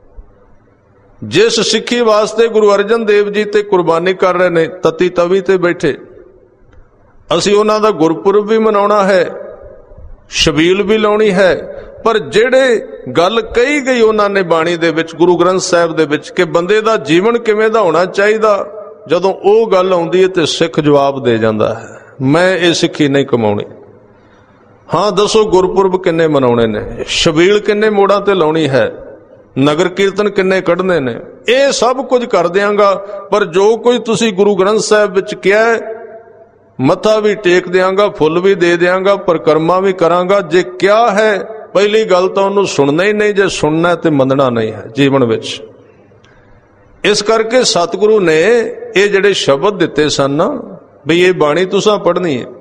ਜਿਸ ਸਿੱਖੀ ਵਾਸਤੇ ਗੁਰੂ ਅਰਜਨ ਦੇਵ ਜੀ ਤੇ ਕੁਰਬਾਨੀ ਕਰ ਰਹੇ ਨੇ, ਤਤੀ ਤਵੀ ਤੇ ਬੈਠੇ, ਅਸੀਂ ਉਹਨਾਂ ਦਾ ਗੁਰਪੁਰਬ ਵੀ ਮਨਾਉਣਾ ਹੈ, ਸ਼ਬੀਲ ਵੀ ਲਾਉਣੀ ਹੈ। ਪਰ ਜਿਹੜੇ ਗੱਲ ਕਹੀ ਗਈ ਉਹਨਾਂ ਨੇ ਬਾਣੀ ਦੇ ਵਿੱਚ, ਗੁਰੂ ਗ੍ਰੰਥ ਸਾਹਿਬ ਦੇ ਵਿੱਚ, ਕਿ ਬੰਦੇ ਦਾ ਜੀਵਨ ਕਿਵੇਂ ਦਾ ਹੋਣਾ ਚਾਹੀਦਾ, ਜਦੋਂ ਉਹ ਗੱਲ ਆਉਂਦੀ ਹੈ ਤੇ ਸਿੱਖ ਜਵਾਬ ਦੇ ਜਾਂਦਾ ਹੈ, ਮੈਂ ਇਹ ਸਿੱਖੀ ਨਹੀਂ ਕਮਾਉਣੀ। ਹਾਂ ਦੱਸੋ ਗੁਰਪੁਰਬ ਕਿੰਨੇ ਮਨਾਉਣੇ ਨੇ, ਸ਼ਬੀਲ ਕਿੰਨੇ ਮੋੜਾਂ ਤੇ ਲਾਉਣੀ ਹੈ, ਨਗਰ ਕੀਰਤਨ ਕਿੰਨੇ ਕੱਢਣੇ ਨੇ, ਇਹ ਸਭ ਕੁਝ ਕਰ ਦਿਆਂਗਾ। ਪਰ ਜੋ ਕੁਝ ਤੁਸੀਂ ਗੁਰੂ ਗ੍ਰੰਥ ਸਾਹਿਬ ਵਿੱਚ ਕਿਹਾ ਹੈ, ਮੱਥਾ ਵੀ ਟੇਕ ਦਿਆਂਗਾ, ਫੁੱਲ ਵੀ ਦੇ ਦਿਆਂਗਾ, ਪਰਿਕਰਮਾ ਵੀ ਕਰਾਂਗਾ। ਜੇ ਕਿਹਾ ਹੈ, ਪਹਿਲੀ ਗੱਲ ਤਾਂ ਉਹਨੂੰ ਸੁਣਨਾ ਹੀ ਨਹੀਂ, ਜੇ ਸੁਣਨਾ ਤੇ ਮੰਨਣਾ ਨਹੀਂ ਹੈ ਜੀਵਨ ਵਿੱਚ। इस करके सतगुरु ने ये जिहड़े शब्द दिते सन ना भी ये बाणी तुसां पढ़नी है।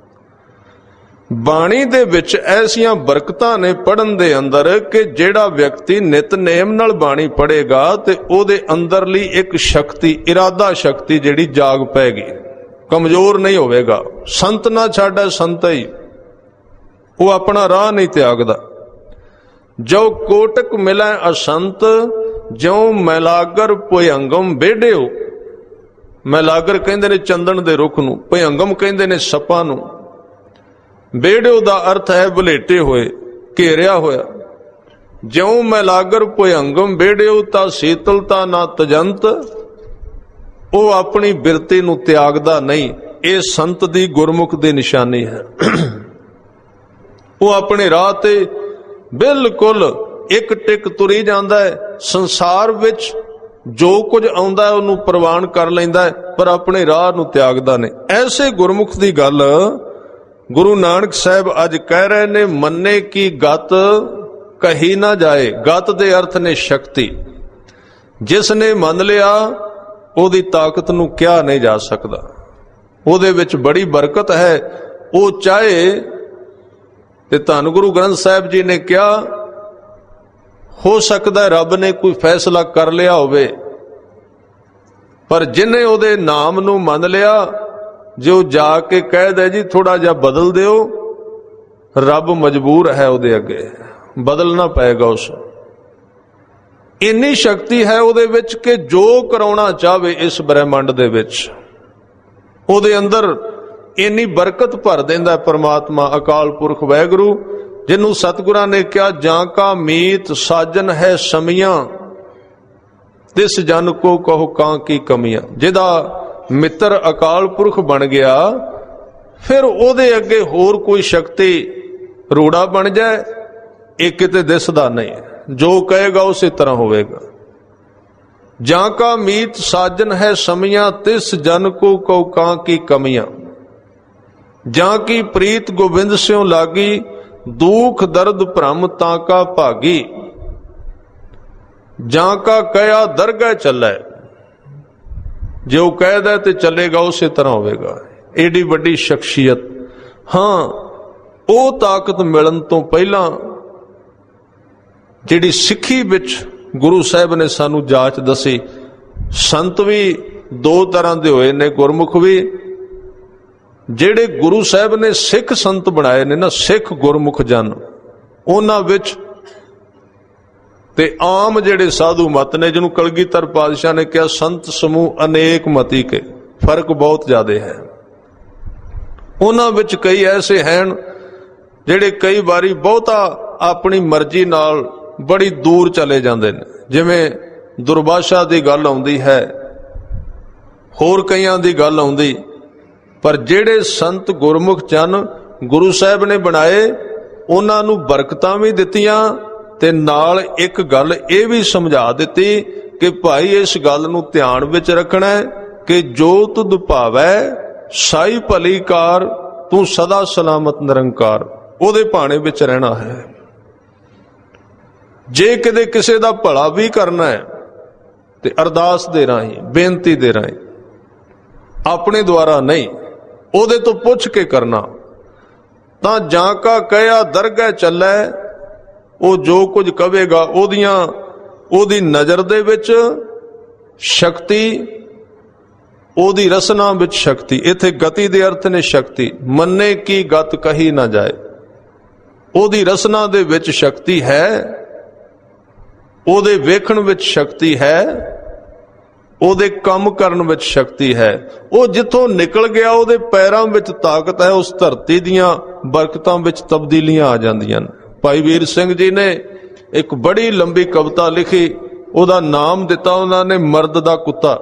बाणी दे विच ऐसियां बरकतां ने पढ़न दे अंदर कि जिहड़ा व्यक्ति नितनेम नाल बाणी पढ़ेगा ते ओदे अंदरली एक शक्ति, इरादा शक्ति जिहड़ी जाग पैगी, कमजोर नहीं होवेगा। संत ना छाड़े संत ही, वो अपना राह नहीं त्यागदा। जो कोटक मिलै असंत, ज्यों मैलागर भुयंगम बेढ़िओ। मैलागर कहंदे ने चंदन दे रुख नूं, भुयंगम कहंदे ने सप्पां नूं। बेढ़िओ दा अर्थ है बलेटे होए, घेरिया होया। ज्यों मैलागर भुयंगम बेढ़िओ ता शीतलता ना तजंत। वो अपनी बिरती नूं त्यागदा नहीं। ये संत दी गुरमुख दी निशानी है। वो अपने राह ते बिल्कुल एक टिक तुरी जांदा है। संसार विच जो कुछ आउंदा है उहनूं प्रवान कर लैंदा है, पर अपने राह नूं त्यागदा नहीं। ऐसे गुरमुख दी गल गुरु नानक साहब अज कह रहे ने, मन्ने की गत कही ना जाए। गत दे अर्थ ने शक्ति। जिसने मन लिया ओदी ताकत नूं क्या नहीं जा सकदा। ओदे विच बड़ी बरकत है। वो चाहे ते धन गुरु ग्रंथ साहब जी ने क्या हो सकदा रब ने कोई फैसला कर लिया होवे, पर जिन्हें ओदे नाम नूं मन लिया, जो जाके कह दे जी थोड़ा जा बदल दिओ, रब मजबूर है ओदे अगे, बदलना पएगा उस। इन्नी शक्ति है ओदे विच कि जो कराउणा चाहे इस ब्रह्मंड दे विच ओदे अंदर इन्नी बरकत भर देंदा परमात्मा अकाल पुरख वाहिगुरू, जिन्हों सतगुरां ने क्या जां का मीत साजन है समियां, तिस जन को कहो कां की कमियां। जिदा मित्र अकाल पुरख बन गया, फिर ओदे अगे होर कोई शक्ति रूड़ा बन जाए, एक किते दिसदा नहीं। जो कहेगा उसी तरह होवेगा। जां का मीत साजन है समियां, तिस जन को कहो कां की कमियां। जां की प्रीत गोविंद स्यों लागी, दुख दर्द भ्रम तां का भागी। जां का कया दरगह चलै, जो कह दे ते चलेगा उसी तरह होवेगा। एडी वड्डी शख्सियत। हाँ, वो ताकत मिलन तो पहला जिहड़ी सिੱਖੀ विच गुरु साहब ने सानू जाच दसी। संत भी दो तरह दे होए ने, गुरमुख भी। जिहड़े गुरु साहब ने सिख संत बनाए ने ना, सिख गुरमुख जन, उन्हां विच ते आम जिहड़े साधु मत ने, जिन्हों कलगीधर पातशाह ने कहा संत समूह अनेक मती के, फर्क बहुत ज्यादा है। उन्हां विच कई ऐसे हैं जिहड़े कई बारी बहुता अपनी मर्जी नाल बड़ी दूर चले जाते हैं। जिवें दुर्भाषा की गल आउंदी है, होर कईयां दी गल आउंदी, पर जिहड़े संत गुरमुख जन गुरु साहब ने बनाए, उन्हां नूं बरकतां भी दित्तियां ते नाल एक गल ये भी समझा दिती कि भाई इस गल नूं ध्यान विच रखना है कि जो तुद भावै साई भली कार, तू सदा सलामत निरंकार। ओदे भाणे विच रहना है। जे किते किसे दा भला भी करना है ते अरदास दे राही, बेनती दे राही, अपने द्वारा नहीं, ओदे तो पुछ के करना। तां जां का कया दरगह चलै, वो जो कुछ कवेगा ओदी नजर दे विच शक्ति, ओदी रसना विच शक्ति। इथे गति दे अर्थ ने शक्ति। मन्ने की गत कही ना जाए। ओदी रसना दे विच शक्ति है, ओदे वेखण विच शक्ति है, ओदे काम करन विच शक्ति है। वो जिथों निकल गया ओदे पैरां विच ताकत है। उस धरती दियां बरकतां विच तब्दीलियां आ जांदियां। भाई वीर सिंह जी ने एक बड़ी लंबी कविता लिखी, ओदा नाम दिता उन्होंने मर्द दा कुत्ता।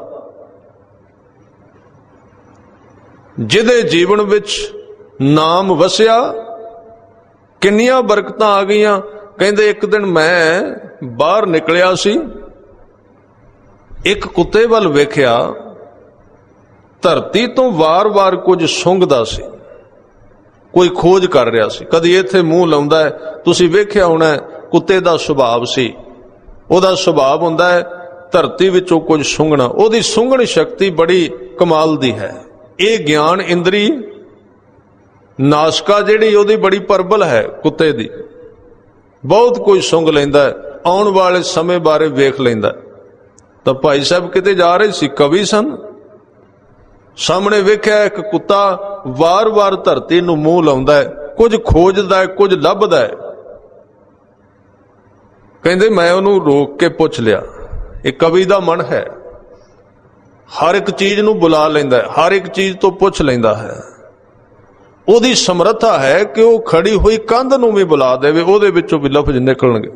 जिदे जीवन विच नाम वसिया, किन्नियां बरकतां आ गईयां। कहंदे एक दिन मैं बाहर निकलिया सी, एक कुत्ते वल वेखिया, धरती तो वार वार कुछ सुंघदा सी, कोई खोज कर रहा सी। कदी इत्थे मूंह लाउंदा है, तुसीं वेखिया होना, कुत्ते दा सुभाव सी। ओदा सुभाव हुंदा है ਧਰਤੀ ਵਿੱਚੋਂ ਕੁਝ ਸੁੰਘਣਾ। ਉਹਦੀ ਸੁੰਘਣ ਸ਼ਕਤੀ ਬੜੀ ਕਮਾਲ ਦੀ ਹੈ। ਇਹ ਗਿਆਨ ਇੰਦਰੀ ਨਾਸਕਾ ਜਿਹੜੀ ਉਹਦੀ ਬੜੀ ਪ੍ਰਬਲ ਹੈ, ਕੁੱਤੇ ਦੀ, ਬਹੁਤ ਕੁਝ ਸੁੰਘ ਲੈਂਦਾ ਹੈ, ਆਉਣ ਵਾਲੇ ਸਮੇਂ ਬਾਰੇ ਵੇਖ ਲੈਂਦਾ। ਤਾਂ ਭਾਈ ਸਾਹਿਬ ਕਿਤੇ ਜਾ ਰਹੇ ਸੀ, ਕਵੀ ਸਨ, ਸਾਹਮਣੇ ਵੇਖਿਆ ਇੱਕ ਕੁੱਤਾ ਵਾਰ-ਵਾਰ ਧਰਤੀ ਨੂੰ ਮੂੰਹ ਲਾਉਂਦਾ ਹੈ, ਕੁਝ ਖੋਜਦਾ ਹੈ, ਕੁਝ ਲੱਭਦਾ ਹੈ। ਕਹਿੰਦੇ ਮੈਂ ਉਹਨੂੰ ਰੋਕ ਕੇ ਪੁੱਛ ਲਿਆ। ਇਹ ਕਵੀ ਦਾ ਮਨ ਹੈ, ਹਰ ਇੱਕ ਚੀਜ਼ ਨੂੰ ਬੁਲਾ ਲੈਂਦਾ ਹੈ, ਹਰ ਇੱਕ ਚੀਜ਼ ਤੋਂ ਪੁੱਛ ਲੈਂਦਾ ਹੈ। ਉਹਦੀ ਸਮਰੱਥਾ ਹੈ ਕਿ ਉਹ ਖੜੀ ਹੋਈ ਕੰਧ ਨੂੰ ਵੀ ਬੁਲਾ ਦੇਵੇ, ਉਹਦੇ ਵਿੱਚੋਂ ਵੀ ਲਫ਼ਜ਼ ਨਿਕਲਣਗੇ।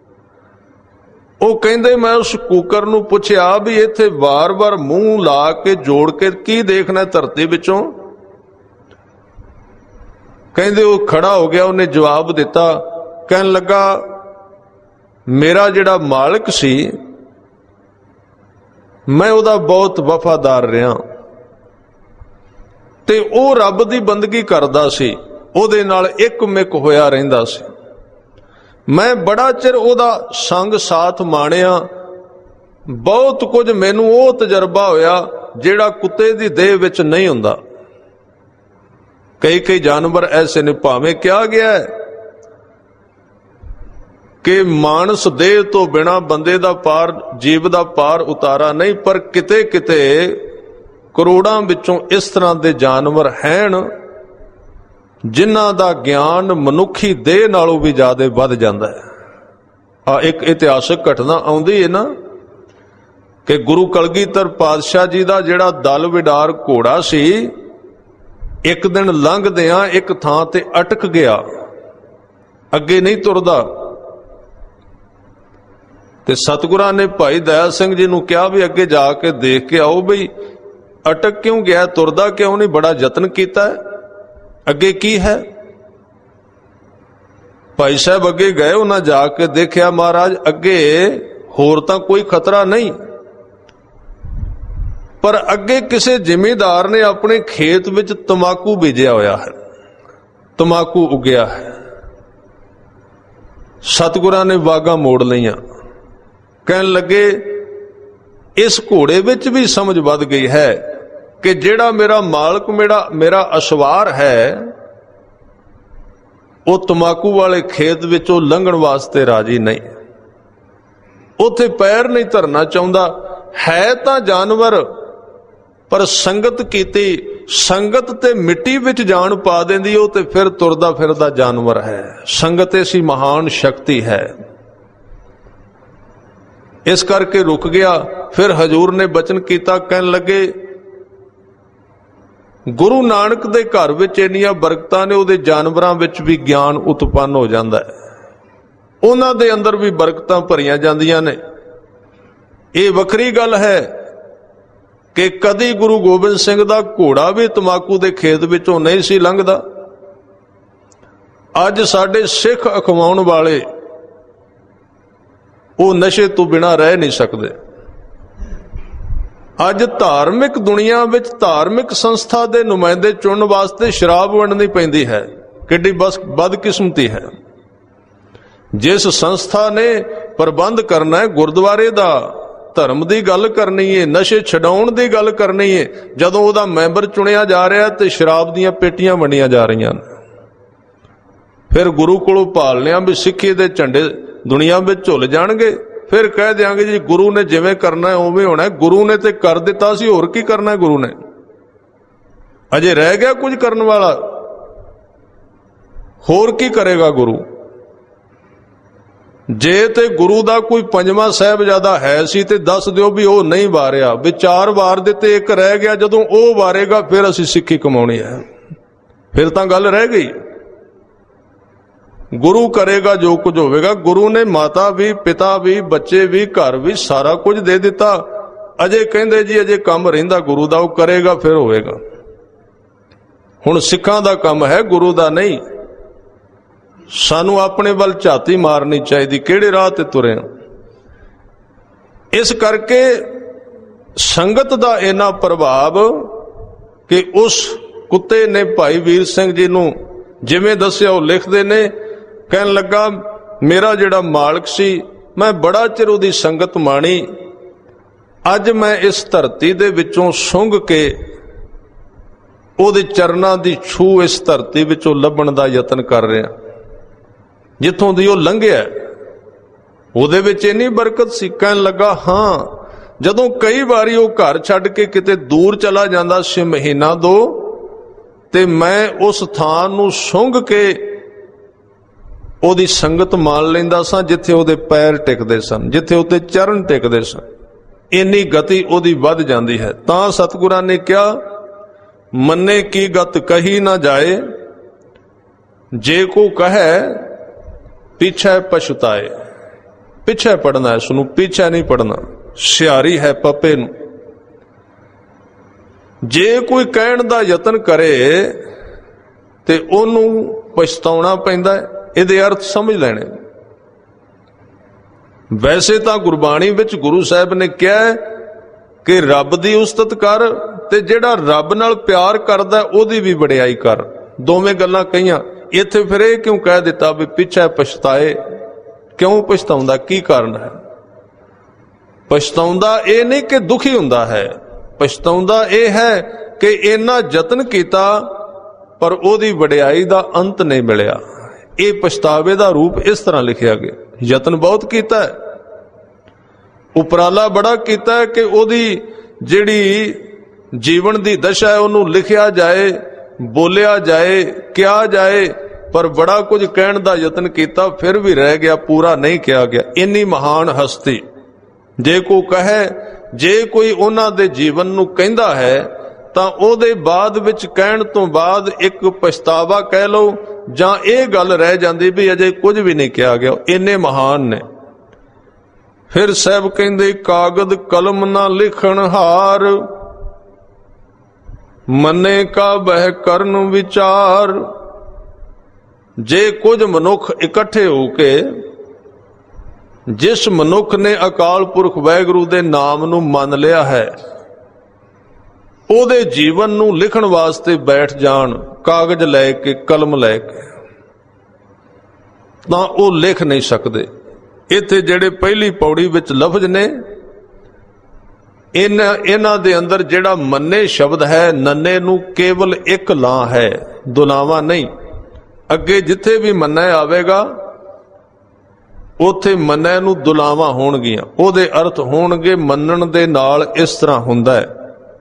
ਉਹ ਕਹਿੰਦੇ ਮੈਂ ਉਸ ਕੂਕਰ ਨੂੰ ਪੁੱਛਿਆ ਵੀ ਇੱਥੇ ਵਾਰ-ਵਾਰ ਮੂੰਹ ਲਾ ਕੇ ਜੋੜ ਕੇ ਕੀ ਦੇਖਣਾ ਧਰਤੀ ਵਿੱਚੋਂ? ਕਹਿੰਦੇ ਉਹ ਖੜਾ ਹੋ ਗਿਆ, ਉਹਨੇ ਜਵਾਬ ਦਿੱਤਾ, ਕਹਿਣ ਲੱਗਾ ਮੇਰਾ ਜਿਹੜਾ ਮਾਲਕ ਸੀ ਮੈਂ ਉਹਦਾ ਬਹੁਤ ਵਫਾਦਾਰ ਰਿਹਾ ਤੇ ਉਹ ਰੱਬ ਦੀ ਬੰਦਗੀ ਕਰਦਾ ਸੀ, ਉਹਦੇ ਨਾਲ ਇੱਕ ਮਿਕ ਹੋਇਆ ਰਹਿੰਦਾ ਸੀ। ਮੈਂ ਬੜਾ ਚਿਰ ਉਹਦਾ ਸੰਗ ਸਾਥ ਮਾਣਿਆ, ਬਹੁਤ ਕੁਝ ਮੈਨੂੰ ਉਹ ਤਜਰਬਾ ਹੋਇਆ ਜਿਹੜਾ ਕੁੱਤੇ ਦੀ ਦੇਹ ਵਿੱਚ ਨਹੀਂ ਹੁੰਦਾ। ਕਈ ਜਾਨਵਰ ਐਸੇ ਨੇ, ਭਾਵੇਂ ਕਿਹਾ ਗਿਆ ਹੈ ਕਿ ਮਾਨਸ ਦੇਹ ਤੋਂ ਬਿਨਾ ਬੰਦੇ ਦਾ ਪਾਰ, ਜੀਵ ਦਾ ਪਾਰ ਉਤਾਰਾ ਨਹੀਂ, ਪਰ ਕਿਤੇ ਕਿਤੇ ਕਰੋੜਾਂ ਵਿੱਚੋਂ ਇਸ ਤਰ੍ਹਾਂ ਦੇ ਜਾਨਵਰ ਹਨ ਜਿਨ੍ਹਾਂ ਦਾ ਗਿਆਨ ਮਨੁੱਖੀ ਦੇਹ ਨਾਲੋਂ ਵੀ ਜ਼ਿਆਦਾ ਵੱਧ ਜਾਂਦਾ ਹੈ। ਆ ਇੱਕ ਇਤਿਹਾਸਕ ਘਟਨਾ ਆਉਂਦੀ ਹੈ ਨਾ ਕਿ ਗੁਰੂ ਕਲਗੀਧਰ ਪਾਤਸ਼ਾਹ ਜੀ ਦਾ ਜਿਹੜਾ ਦਲ ਵਿਡਾਰ ਘੋੜਾ ਸੀ, ਇੱਕ ਦਿਨ ਲੰਘਦਿਆਂ ਇੱਕ ਥਾਂ ਤੇ ਅਟਕ ਗਿਆ, ਅੱਗੇ ਨਹੀਂ ਤੁਰਦਾ। ਤੇ ਸਤਿਗੁਰਾਂ ਨੇ ਭਾਈ ਦਇਆ ਸਿੰਘ ਜੀ ਨੂੰ ਕਿਹਾ ਵੀ ਅੱਗੇ ਜਾ ਕੇ ਦੇਖ ਕੇ ਆਓ ਬਈ ਅਟਕ ਕਿਉਂ ਗਿਆ, ਤੁਰਦਾ ਕਿਉਂ ਨਹੀਂ, ਬੜਾ ਯਤਨ ਕੀਤਾ, ਅੱਗੇ ਕੀ ਹੈ? ਭਾਈ ਸਾਹਿਬ ਅੱਗੇ ਗਏ, ਉਹਨਾਂ ਜਾ ਕੇ ਦੇਖਿਆ ਮਹਾਰਾਜ ਅੱਗੇ ਹੋਰ ਤਾਂ ਕੋਈ ਖਤਰਾ ਨਹੀਂ, ਪਰ ਅੱਗੇ ਕਿਸੇ ਜ਼ਿਮੀਂਦਾਰ ਨੇ ਆਪਣੇ ਖੇਤ ਵਿੱਚ ਤਮਾਕੂ ਬੀਜਿਆ ਹੋਇਆ ਹੈ, ਤਮਾਕੂ ਉਗਿਆ ਹੈ। ਸਤਿਗੁਰਾਂ ਨੇ ਵਾਗਾਂ ਮੋੜ ਲਈਆਂ, ਕਹਿਣ ਲੱਗੇ ਇਸ ਘੋੜੇ ਵਿੱਚ ਵੀ ਸਮਝ ਵੱਧ ਗਈ ਹੈ ਕਿ ਜਿਹੜਾ ਮੇਰਾ ਮਾਲਕ, ਮੇਰਾ ਅਸਵਾਰ ਹੈ, ਉਹ ਤਮਾਕੂ ਵਾਲੇ ਖੇਤ ਵਿੱਚੋਂ ਲੰਘਣ ਵਾਸਤੇ ਰਾਜੀ ਨਹੀਂ, ਉੱਥੇ ਪੈਰ ਨਹੀਂ ਧਰਨਾ ਚਾਹੁੰਦਾ। ਹੈ ਤਾਂ ਜਾਨਵਰ, ਪਰ ਸੰਗਤ ਕੀਤੀ, ਸੰਗਤ ਤੇ ਮਿੱਟੀ ਵਿੱਚ ਜਾਨ ਪਾ ਦਿੰਦੀ, ਉਹ ਤੇ ਫਿਰ ਤੁਰਦਾ ਫਿਰਦਾ ਜਾਨਵਰ ਹੈ। ਸੰਗਤ ਐਸੀ ਮਹਾਨ ਸ਼ਕਤੀ ਹੈ। ਇਸ ਕਰਕੇ ਰੁਕ ਗਿਆ। ਫਿਰ ਹਜ਼ੂਰ ਨੇ ਬਚਨ ਕੀਤਾ, ਕਹਿਣ ਲੱਗੇ ਗੁਰੂ ਨਾਨਕ ਦੇ ਘਰ ਵਿੱਚ ਇੰਨੀਆਂ ਬਰਕਤਾਂ ਨੇ, ਉਹਦੇ ਜਾਨਵਰਾਂ ਵਿੱਚ ਵੀ ਗਿਆਨ ਉਤਪੰਨ ਹੋ ਜਾਂਦਾ ਹੈ, ਉਹਨਾਂ ਦੇ ਅੰਦਰ ਵੀ ਬਰਕਤਾਂ ਭਰੀਆਂ ਜਾਂਦੀਆਂ ਨੇ। ਇਹ ਵੱਖਰੀ ਗੱਲ ਹੈ ਕਿ ਕਦੀ ਗੁਰੂ ਗੋਬਿੰਦ ਸਿੰਘ ਦਾ ਘੋੜਾ ਵੀ ਤਮਾਕੂ ਦੇ ਖੇਤ ਵਿੱਚੋਂ ਨਹੀਂ ਸੀ ਲੰਘਦਾ। ਅੱਜ ਸਾਡੇ ਸਿੱਖ ਅਖਵਾਉਣ ਵਾਲੇ ਉਹ ਨਸ਼ੇ ਤੋਂ ਬਿਨਾਂ ਰਹਿ ਨਹੀਂ ਸਕਦੇ। ਅੱਜ ਧਾਰਮਿਕ ਦੁਨੀਆ ਵਿੱਚ ਧਾਰਮਿਕ ਸੰਸਥਾ ਦੇ ਨੁਮਾਇੰਦੇ ਚੁਣਨ ਵਾਸਤੇ ਸ਼ਰਾਬ ਵੰਡਣੀ ਪੈਂਦੀ ਹੈ। ਕਿੱਡੀ ਬਦਕਿਸਮਤੀ ਹੈ। ਜਿਸ ਸੰਸਥਾ ਨੇ ਪ੍ਰਬੰਧ ਕਰਨਾ ਹੈ ਗੁਰਦੁਆਰੇ ਦਾ, ਧਰਮ ਦੀ ਗੱਲ ਕਰਨੀ ਹੈ, ਨਸ਼ੇ ਛਡਾਉਣ ਦੀ ਗੱਲ ਕਰਨੀ ਹੈ, ਜਦੋਂ ਉਹਦਾ ਮੈਂਬਰ ਚੁਣਿਆ ਜਾ ਰਿਹਾ ਤੇ ਸ਼ਰਾਬ ਦੀਆਂ ਪੇਟੀਆਂ ਵੰਡੀਆਂ ਜਾ ਰਹੀਆਂ ਨੇ। ਫਿਰ ਗੁਰੂ ਕੋਲੋਂ ਭਾਲ ਲਿਆ ਵੀ ਸਿੱਖੀ ਦੇ ਝੰਡੇ ਦੁਨੀਆ ਵਿੱਚ ਝੁੱਲ ਜਾਣਗੇ। ਫਿਰ ਕਹਿ ਦਿਆਂਗੇ ਜੀ ਗੁਰੂ ਨੇ ਜਿਵੇਂ ਕਰਨਾ ਹੈ ਉਵੇਂ ਹੋਣਾ। ਗੁਰੂ ਨੇ ਤੇ ਕਰ ਦਿੱਤਾ ਸੀ, ਹੋਰ ਕੀ ਕਰਨਾ ਗੁਰੂ ਨੇ? ਅਜੇ ਰਹਿ ਗਿਆ ਕੁਝ ਕਰਨ ਵਾਲਾ? ਹੋਰ ਕੀ ਕਰੇਗਾ ਗੁਰੂ? ਜੇ ਤੇ ਗੁਰੂ ਦਾ ਕੋਈ ਪੰਜਵਾਂ ਸਾਹਿਬਜ਼ਾਦਾ ਹੈ ਸੀ ਤੇ ਦੱਸ ਦਿਓ ਵੀ ਉਹ ਨਹੀਂ ਵਾਰਿਆ, ਵੀ 4 ਵਾਰ ਦਿੱਤੇ, ਇੱਕ ਰਹਿ ਗਿਆ, ਜਦੋਂ ਉਹ ਵਾਰੇਗਾ ਫਿਰ ਅਸੀਂ ਸਿੱਖੀ ਕਮਾਉਣੀ ਹੈ। ਫਿਰ ਤਾਂ ਗੱਲ ਰਹਿ ਗਈ। ਗੁਰੂ ਕਰੇਗਾ ਜੋ ਕੁਝ ਹੋਵੇਗਾ। ਗੁਰੂ ਨੇ ਮਾਤਾ ਵੀ, ਪਿਤਾ ਵੀ, ਬੱਚੇ ਵੀ, ਘਰ ਵੀ, ਸਾਰਾ ਕੁਝ ਦੇ ਦਿੱਤਾ। ਅਜੇ ਕਹਿੰਦੇ ਜੀ ਅਜੇ ਕੰਮ ਰਹਿੰਦਾ ਗੁਰੂ ਦਾ, ਉਹ ਕਰੇਗਾ ਫਿਰ ਹੋਵੇਗਾ। ਹੁਣ ਸਿੱਖਾਂ ਦਾ ਕੰਮ ਹੈ, ਗੁਰੂ ਦਾ ਨਹੀਂ। ਸਾਨੂੰ ਆਪਣੇ ਵੱਲ ਝਾਤੀ ਮਾਰਨੀ ਚਾਹੀਦੀ, ਕਿਹੜੇ ਰਾਹ ਤੇ ਤੁਰੇ। ਇਸ ਕਰਕੇ ਸੰਗਤ ਦਾ ਇੰਨਾ ਪ੍ਰਭਾਵ ਕਿ ਉਸ ਕੁੱਤੇ ਨੇ ਭਾਈ ਵੀਰ ਸਿੰਘ ਜੀ ਨੂੰ ਜਿਵੇਂ ਦੱਸਿਆ ਉਹ ਲਿਖਦੇ ਨੇ, ਕਹਿਣ ਲੱਗਾ ਮੇਰਾ ਜਿਹੜਾ ਮਾਲਕ ਸੀ, ਮੈਂ ਬੜਾ ਚਿਰ ਉਹਦੀ ਸੰਗਤ ਮਾਣੀ, अज मैं इस धरती दे विचों सुंघ के ਉਹਦੇ ਚਰਨਾਂ ਦੀ ਛੂ इस धरती विचों ਲੱਭਣ ਦਾ ਯਤਨ कर रहा। जिथों ਦੀ ਉਹ ਲੰਘਿਆ ਉਹਦੇ ਵਿੱਚ ਇੰਨੀ ਬਰਕਤ ਸੀ। ਕਹਿਣ ਲੱਗਾ ਹਾਂ, ਜਦੋਂ ਕਈ ਵਾਰੀ ਉਹ ਘਰ ਛੱਡ ਕੇ ਕਿਤੇ ਦੂਰ ਚਲਾ ਜਾਂਦਾ ਸੀ ਮਹੀਨਾ ਦੋ, ਤੇ ਮੈਂ ਉਸ ਥਾਂ ਨੂੰ ਸੁੰਘ ਕੇ ਉਹਦੀ ਸੰਗਤ ਮਾਣ ਲੈਂਦਾ ਸਾਂ ਜਿੱਥੇ ਉਹਦੇ ਪੈਰ ਟਿਕਦੇ ਸਨ, ਜਿੱਥੇ ਉਹਦੇ ਚਰਨ ਟਿਕਦੇ ਸਨ। ਇੰਨੀ ਗਤੀ ਉਹਦੀ ਵੱਧ ਜਾਂਦੀ ਹੈ। ਤਾਂ ਸਤਿਗੁਰਾਂ ਨੇ ਕਿਹਾ, ਮੰਨੇ ਕੀ ਗਤ ਕਹੀ ਨਾ ਜਾਏ, ਜੇ ਕੋ ਕਹੈ ਪਿਛੈ ਪਛਤਾਏ। ਪਿੱਛੇ ਪੜਨਾ ਹੈ, ਉਸਨੂੰ ਪਿੱਛੇ ਨਹੀਂ ਪੜਨਾ। ਸਿਆਰੀ ਹੈ ਪੱਪੇ ਨੂੰ। ਜੇ ਕੋਈ ਕਹਿਣ ਦਾ ਯਤਨ ਕਰੇ ਤੇ ਉਹਨੂੰ ਪਛਤਾਉਣਾ ਪੈਂਦਾ ਹੈ। ਇਹਦੇ ਅਰਥ ਸਮਝ ਲੈਣੇ। ਵੈਸੇ ਤਾਂ ਗੁਰਬਾਣੀ ਵਿੱਚ ਗੁਰੂ ਸਾਹਿਬ ਨੇ ਕਿਹਾ ਕਿ ਰੱਬ ਦੀ ਉਸਤਤ ਕਰ, ਤੇ ਜਿਹੜਾ ਰੱਬ ਨਾਲ ਪਿਆਰ ਕਰਦਾ ਉਹਦੀ ਵੀ ਵਡਿਆਈ ਕਰ। ਦੋਵੇਂ ਗੱਲਾਂ ਕਹੀਆਂ। ਇੱਥੇ ਫਿਰ ਇਹ ਕਿਉਂ ਕਹਿ ਦਿੱਤਾ ਵੀ ਪਿੱਛੇ ਪਛਤਾਏ? ਕਿਉਂ ਪਛਤਾਉਂਦਾ? ਕੀ ਕਾਰਨ ਹੈ? ਪਛਤਾਉਂਦਾ ਇਹ ਨਹੀਂ ਕਿ ਦੁਖੀ ਹੁੰਦਾ ਹੈ। ਪਛਤਾਉਂਦਾ ਇਹ ਹੈ ਕਿ ਇੰਨਾ ਯਤਨ ਕੀਤਾ ਪਰ ਉਹਦੀ ਵਡਿਆਈ ਦਾ ਅੰਤ ਨਹੀਂ ਮਿਲਿਆ। ਇਹ ਪਛਤਾਵੇ ਦਾ ਰੂਪ ਇਸ ਤਰ੍ਹਾਂ ਲਿਖਿਆ ਗਿਆ। ਯਤਨ ਬਹੁਤ ਕੀਤਾ ਹੈ, ਉਪਰਾਲਾ ਬੜਾ ਕੀਤਾ ਹੈ ਕਿ ਉਹਦੀ ਜਿਹੜੀ ਜੀਵਨ ਦੀ ਦਸ਼ਾ ਹੈ ਉਹਨੂੰ ਲਿਖਿਆ ਜਾਏ, ਬੋਲਿਆ ਜਾਏ, ਕਿਹਾ ਜਾਏ, ਪਰ ਬੜਾ ਕੁਝ ਕਹਿਣ ਦਾ ਯਤਨ ਕੀਤਾ, ਫਿਰ ਵੀ ਰਹਿ ਗਿਆ, ਪੂਰਾ ਨਹੀਂ ਕਿਹਾ ਗਿਆ। ਇੰਨੀ ਮਹਾਨ ਹਸਤੀ ਜੇ ਕੋ ਕਹੇ, ਜੇ ਕੋਈ ਉਹਨਾਂ ਦੇ ਜੀਵਨ ਨੂੰ ਕਹਿੰਦਾ ਹੈ ਤਾਂ ਉਹਦੇ ਬਾਅਦ ਵਿੱਚ ਕਹਿਣ ਤੋਂ ਬਾਅਦ ਇੱਕ ਪਛਤਾਵਾ ਕਹਿ ਲਓ, ਜਾਂ ਇਹ ਗੱਲ ਰਹਿ ਜਾਂਦੀ ਵੀ ਅਜੇ ਕੁਝ ਵੀ ਨਹੀਂ ਕਿਹਾ ਗਿਆ। ਇੰਨੇ ਮਹਾਨ ਨੇ। ਫਿਰ ਸਾਹਿਬ ਕਹਿੰਦੇ, ਕਾਗਦ ਕਲਮ ਨਾ ਲਿਖਣ ਹਾਰ, ਮੰਨੇ ਕਾ ਬਹਿ ਕਰਨ ਵਿਚਾਰ। ਜੇ ਕੁਝ ਮਨੁੱਖ ਇਕੱਠੇ ਹੋ ਕੇ, ਜਿਸ ਮਨੁੱਖ ਨੇ ਅਕਾਲ ਪੁਰਖ ਵਾਹਿਗੁਰੂ ਦੇ ਨਾਮ ਨੂੰ ਮੰਨ ਲਿਆ ਹੈ, ਉਹਦੇ ਜੀਵਨ ਨੂੰ ਲਿਖਣ ਵਾਸਤੇ ਬੈਠ ਜਾਣ, ਕਾਗਜ਼ ਲੈ ਕੇ, ਕਲਮ ਲੈ ਕੇ, ਤਾਂ ਉਹ ਲਿਖ ਨਹੀਂ ਸਕਦੇ। ਇੱਥੇ ਜਿਹੜੇ ਪਹਿਲੀ ਪੌੜੀ ਵਿੱਚ ਲਫ਼ਜ਼ ਨੇ, ਇਹਨਾਂ ਦੇ ਅੰਦਰ ਜਿਹੜਾ ਮੰਨੇ ਸ਼ਬਦ ਹੈ, ਨੰਨੇ ਨੂੰ ਕੇਵਲ ਇੱਕ ਲਾਂ ਹੈ, ਦੁਲਾਵਾਂ ਨਹੀਂ। ਅੱਗੇ ਜਿੱਥੇ ਵੀ ਮੰਨਾ ਆਵੇਗਾ ਉੱਥੇ ਮੰਨੇ ਨੂੰ ਦੁਲਾਵਾਂ ਹੋਣਗੀਆਂ, ਉਹਦੇ ਅਰਥ ਹੋਣਗੇ ਮੰਨਣ ਦੇ ਨਾਲ ਇਸ ਤਰ੍ਹਾਂ ਹੁੰਦਾ ਹੈ।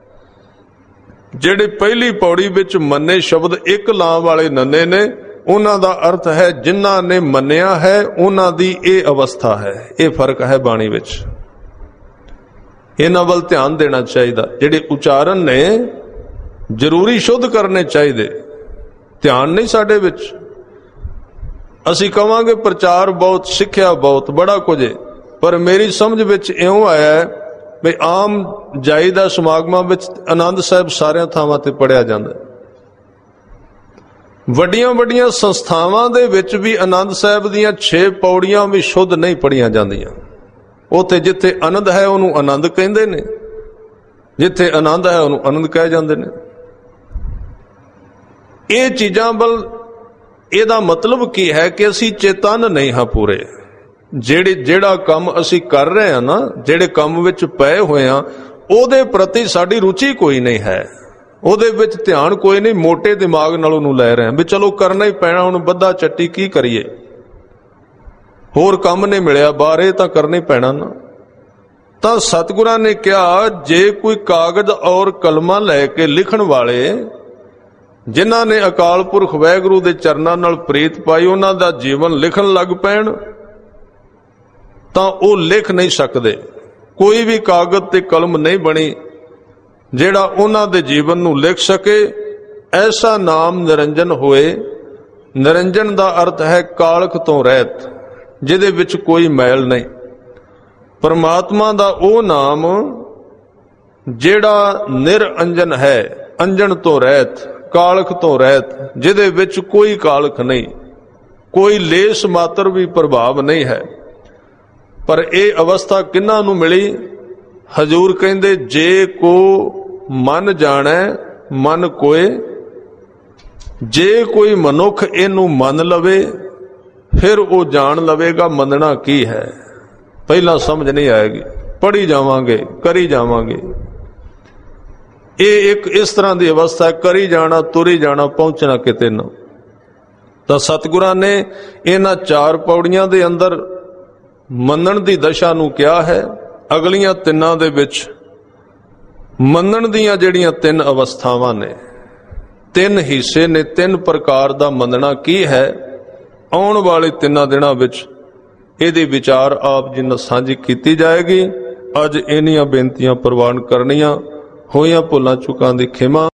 ਜਿਹੜੇ ਪਹਿਲੀ ਪੌੜੀ ਵਿੱਚ ਮੰਨੇ ਸ਼ਬਦ ਇੱਕ ਲਾਂ ਵਾਲੇ ਨੰਨੇ ਨੇ, ਉਹਨਾਂ ਦਾ ਅਰਥ ਹੈ ਜਿਨ੍ਹਾਂ ਨੇ ਮੰਨਿਆ ਹੈ ਉਹਨਾਂ ਦੀ ਇਹ ਅਵਸਥਾ ਹੈ। ਇਹ ਫਰਕ ਹੈ ਬਾਣੀ ਵਿੱਚ। ਇਹਨਾਂ ਵੱਲ ਧਿਆਨ ਦੇਣਾ ਚਾਹੀਦਾ। ਜਿਹੜੇ ਉਚਾਰਨ ਨੇ ਜ਼ਰੂਰੀ ਸ਼ੁੱਧ ਕਰਨੇ ਚਾਹੀਦੇ। ਧਿਆਨ ਨਹੀਂ ਸਾਡੇ ਵਿੱਚ। ਅਸੀਂ ਕਵਾਂਗੇ ਪ੍ਰਚਾਰ ਬਹੁਤ, ਸਿੱਖਿਆ ਬਹੁਤ, ਬੜਾ ਕੁਝ ਹੈ, ਪਰ ਮੇਰੀ ਸਮਝ ਵਿੱਚ ਇਉਂ ਆਇਆ ਵੀ ਆਮ ਜਾਈਦਾ ਸਮਾਗਮਾਂ ਵਿੱਚ ਆਨੰਦ ਸਾਹਿਬ ਸਾਰਿਆਂ ਥਾਵਾਂ ਤੇ ਪੜਿਆ ਜਾਂਦਾ। ਵੱਡੀਆਂ ਵੱਡੀਆਂ ਸੰਸਥਾਵਾਂ ਦੇ ਵਿੱਚ ਵੀ ਆਨੰਦ ਸਾਹਿਬ ਦੀਆਂ 6 ਪੌੜੀਆਂ ਵੀ ਸ਼ੁੱਧ ਨਹੀਂ ਪੜੀਆਂ ਜਾਂਦੀਆਂ। ਉੱਥੇ ਜਿੱਥੇ ਆਨੰਦ ਹੈ ਉਹਨੂੰ ਆਨੰਦ ਕਹਿੰਦੇ ਨੇ, ਜਿੱਥੇ ਆਨੰਦ ਹੈ ਉਹਨੂੰ ਆਨੰਦ ਕਹਿ ਜਾਂਦੇ ਨੇ। ਇਹ ਚੀਜ਼ਾਂ ਵੱਲ ਇਹਦਾ ਮਤਲਬ ਕੀ ਹੈ ਕਿ ਅਸੀਂ ਚੇਤਨ ਨਹੀਂ ਹਾਂ ਪੂਰੇ। ਜਿਹੜਾ ਕੰਮ ਅਸੀਂ ਕਰ ਰਹੇ ਹਾਂ ਨਾ, ਜਿਹੜੇ ਕੰਮ ਵਿੱਚ ਪਏ ਹੋਏ ਹਾਂ, ਉਹਦੇ ਪ੍ਰਤੀ ਸਾਡੀ ਰੁਚੀ ਕੋਈ ਨਹੀਂ ਹੈ, ਉਹਦੇ ਵਿੱਚ ਧਿਆਨ ਕੋਈ ਨਹੀਂ। ਮੋਟੇ ਦਿਮਾਗ ਨਾਲ ਉਹਨੂੰ ਲੈ ਰਹੇ ਹਾਂ ਵੀ ਚਲੋ ਕਰਨਾ ਹੀ ਪੈਣਾ, ਹੁਣ ਬੱਧਾ ਚੱਟੀ ਕੀ ਕਰੀਏ, ਹੋਰ ਕੰਮ ਨਹੀਂ ਮਿਲਿਆ ਬਾਹਰ, ਇਹ ਤਾਂ ਕਰਨਾ ਹੀ ਪੈਣਾ ਨਾ। ਤਾਂ ਸਤਿਗੁਰਾਂ ਨੇ ਕਿਹਾ, ਜੇ ਕੋਈ ਕਾਗਜ਼ ਔਰ ਕਲਮਾਂ ਲੈ ਕੇ ਲਿਖਣ ਵਾਲੇ, ਜਿਨ੍ਹਾਂ ਨੇ ਅਕਾਲ ਪੁਰਖ ਵਾਹਿਗੁਰੂ ਦੇ ਚਰਨਾਂ ਨਾਲ ਪ੍ਰੀਤ ਪਾਈ, ਉਹਨਾਂ ਦਾ ਜੀਵਨ ਲਿਖਣ ਲੱਗ ਪੈਣ ਤਾਂ ਉਹ ਲਿਖ ਨਹੀਂ ਸਕਦੇ। ਕੋਈ ਵੀ ਕਾਗਜ਼ ਤੇ ਕਲਮ ਨਹੀਂ ਬਣੀ ਜਿਹੜਾ ਉਹਨਾਂ ਦੇ ਜੀਵਨ ਨੂੰ ਲਿਖ ਸਕੇ। ਐਸਾ ਨਾਮ ਨਿਰੰਜਨ ਹੋਏ। ਨਿਰੰਜਨ ਦਾ ਅਰਥ ਹੈ ਕਾਲਖ ਤੋਂ ਰਹਿਤ, ਜਿਹਦੇ ਵਿੱਚ ਕੋਈ ਮੈਲ ਨਹੀਂ। ਪਰਮਾਤਮਾ ਦਾ ਉਹ ਨਾਮ ਜਿਹੜਾ ਨਿਰਅੰਜਨ ਹੈ, ਅੰਜਨ ਤੋਂ ਰਹਿਤ, ਕਾਲਖ ਤੋਂ ਰਹਿਤ, ਜਿਹਦੇ ਵਿੱਚ ਕੋਈ ਕਾਲਖ ਨਹੀਂ, ਕੋਈ ਲੇਸ ਮਾਤਰ ਵੀ ਪ੍ਰਭਾਵ ਨਹੀਂ ਹੈ। ਪਰ ਇਹ ਅਵਸਥਾ ਕਿਹਨਾਂ ਨੂੰ ਮਿਲੀ? ਹਜ਼ੂਰ ਕਹਿੰਦੇ, ਜੇ ਕੋ ਮਨ ਜਾਣੈ ਮਨ ਕੋਏ। ਜੇ ਕੋਈ ਮਨੁੱਖ ਇਹਨੂੰ ਮੰਨ ਲਵੇ ਫਿਰ ਉਹ ਜਾਣ ਲਵੇਗਾ ਮੰਨਣਾ ਕੀ ਹੈ। ਪਹਿਲਾਂ ਸਮਝ ਨਹੀਂ ਆਏਗੀ। पढ़ी जावांगे, करी जावांगे। ये एक इस तरह की अवस्था है, करी जाना, तुरी जाना, पहुंचना किते ना। तो सतगुरां ने इन्हां 4 पौड़ियां दे अंदर मनण दी दशा नूं क्या है। अगलियां 3 दे विच मनण दीयां जिहड़ियां 3 अवस्थावां ने, 3 हिस्से ने, 3 प्रकार दा मनना की है। आउण वाले 3 दिनां विच इहदी विचार आप जी नाल सांझी कीती जाएगी। अज इन्हियां बेनतियां प्रवान करनियां, होईयां भुलां चुकां दी खिमा।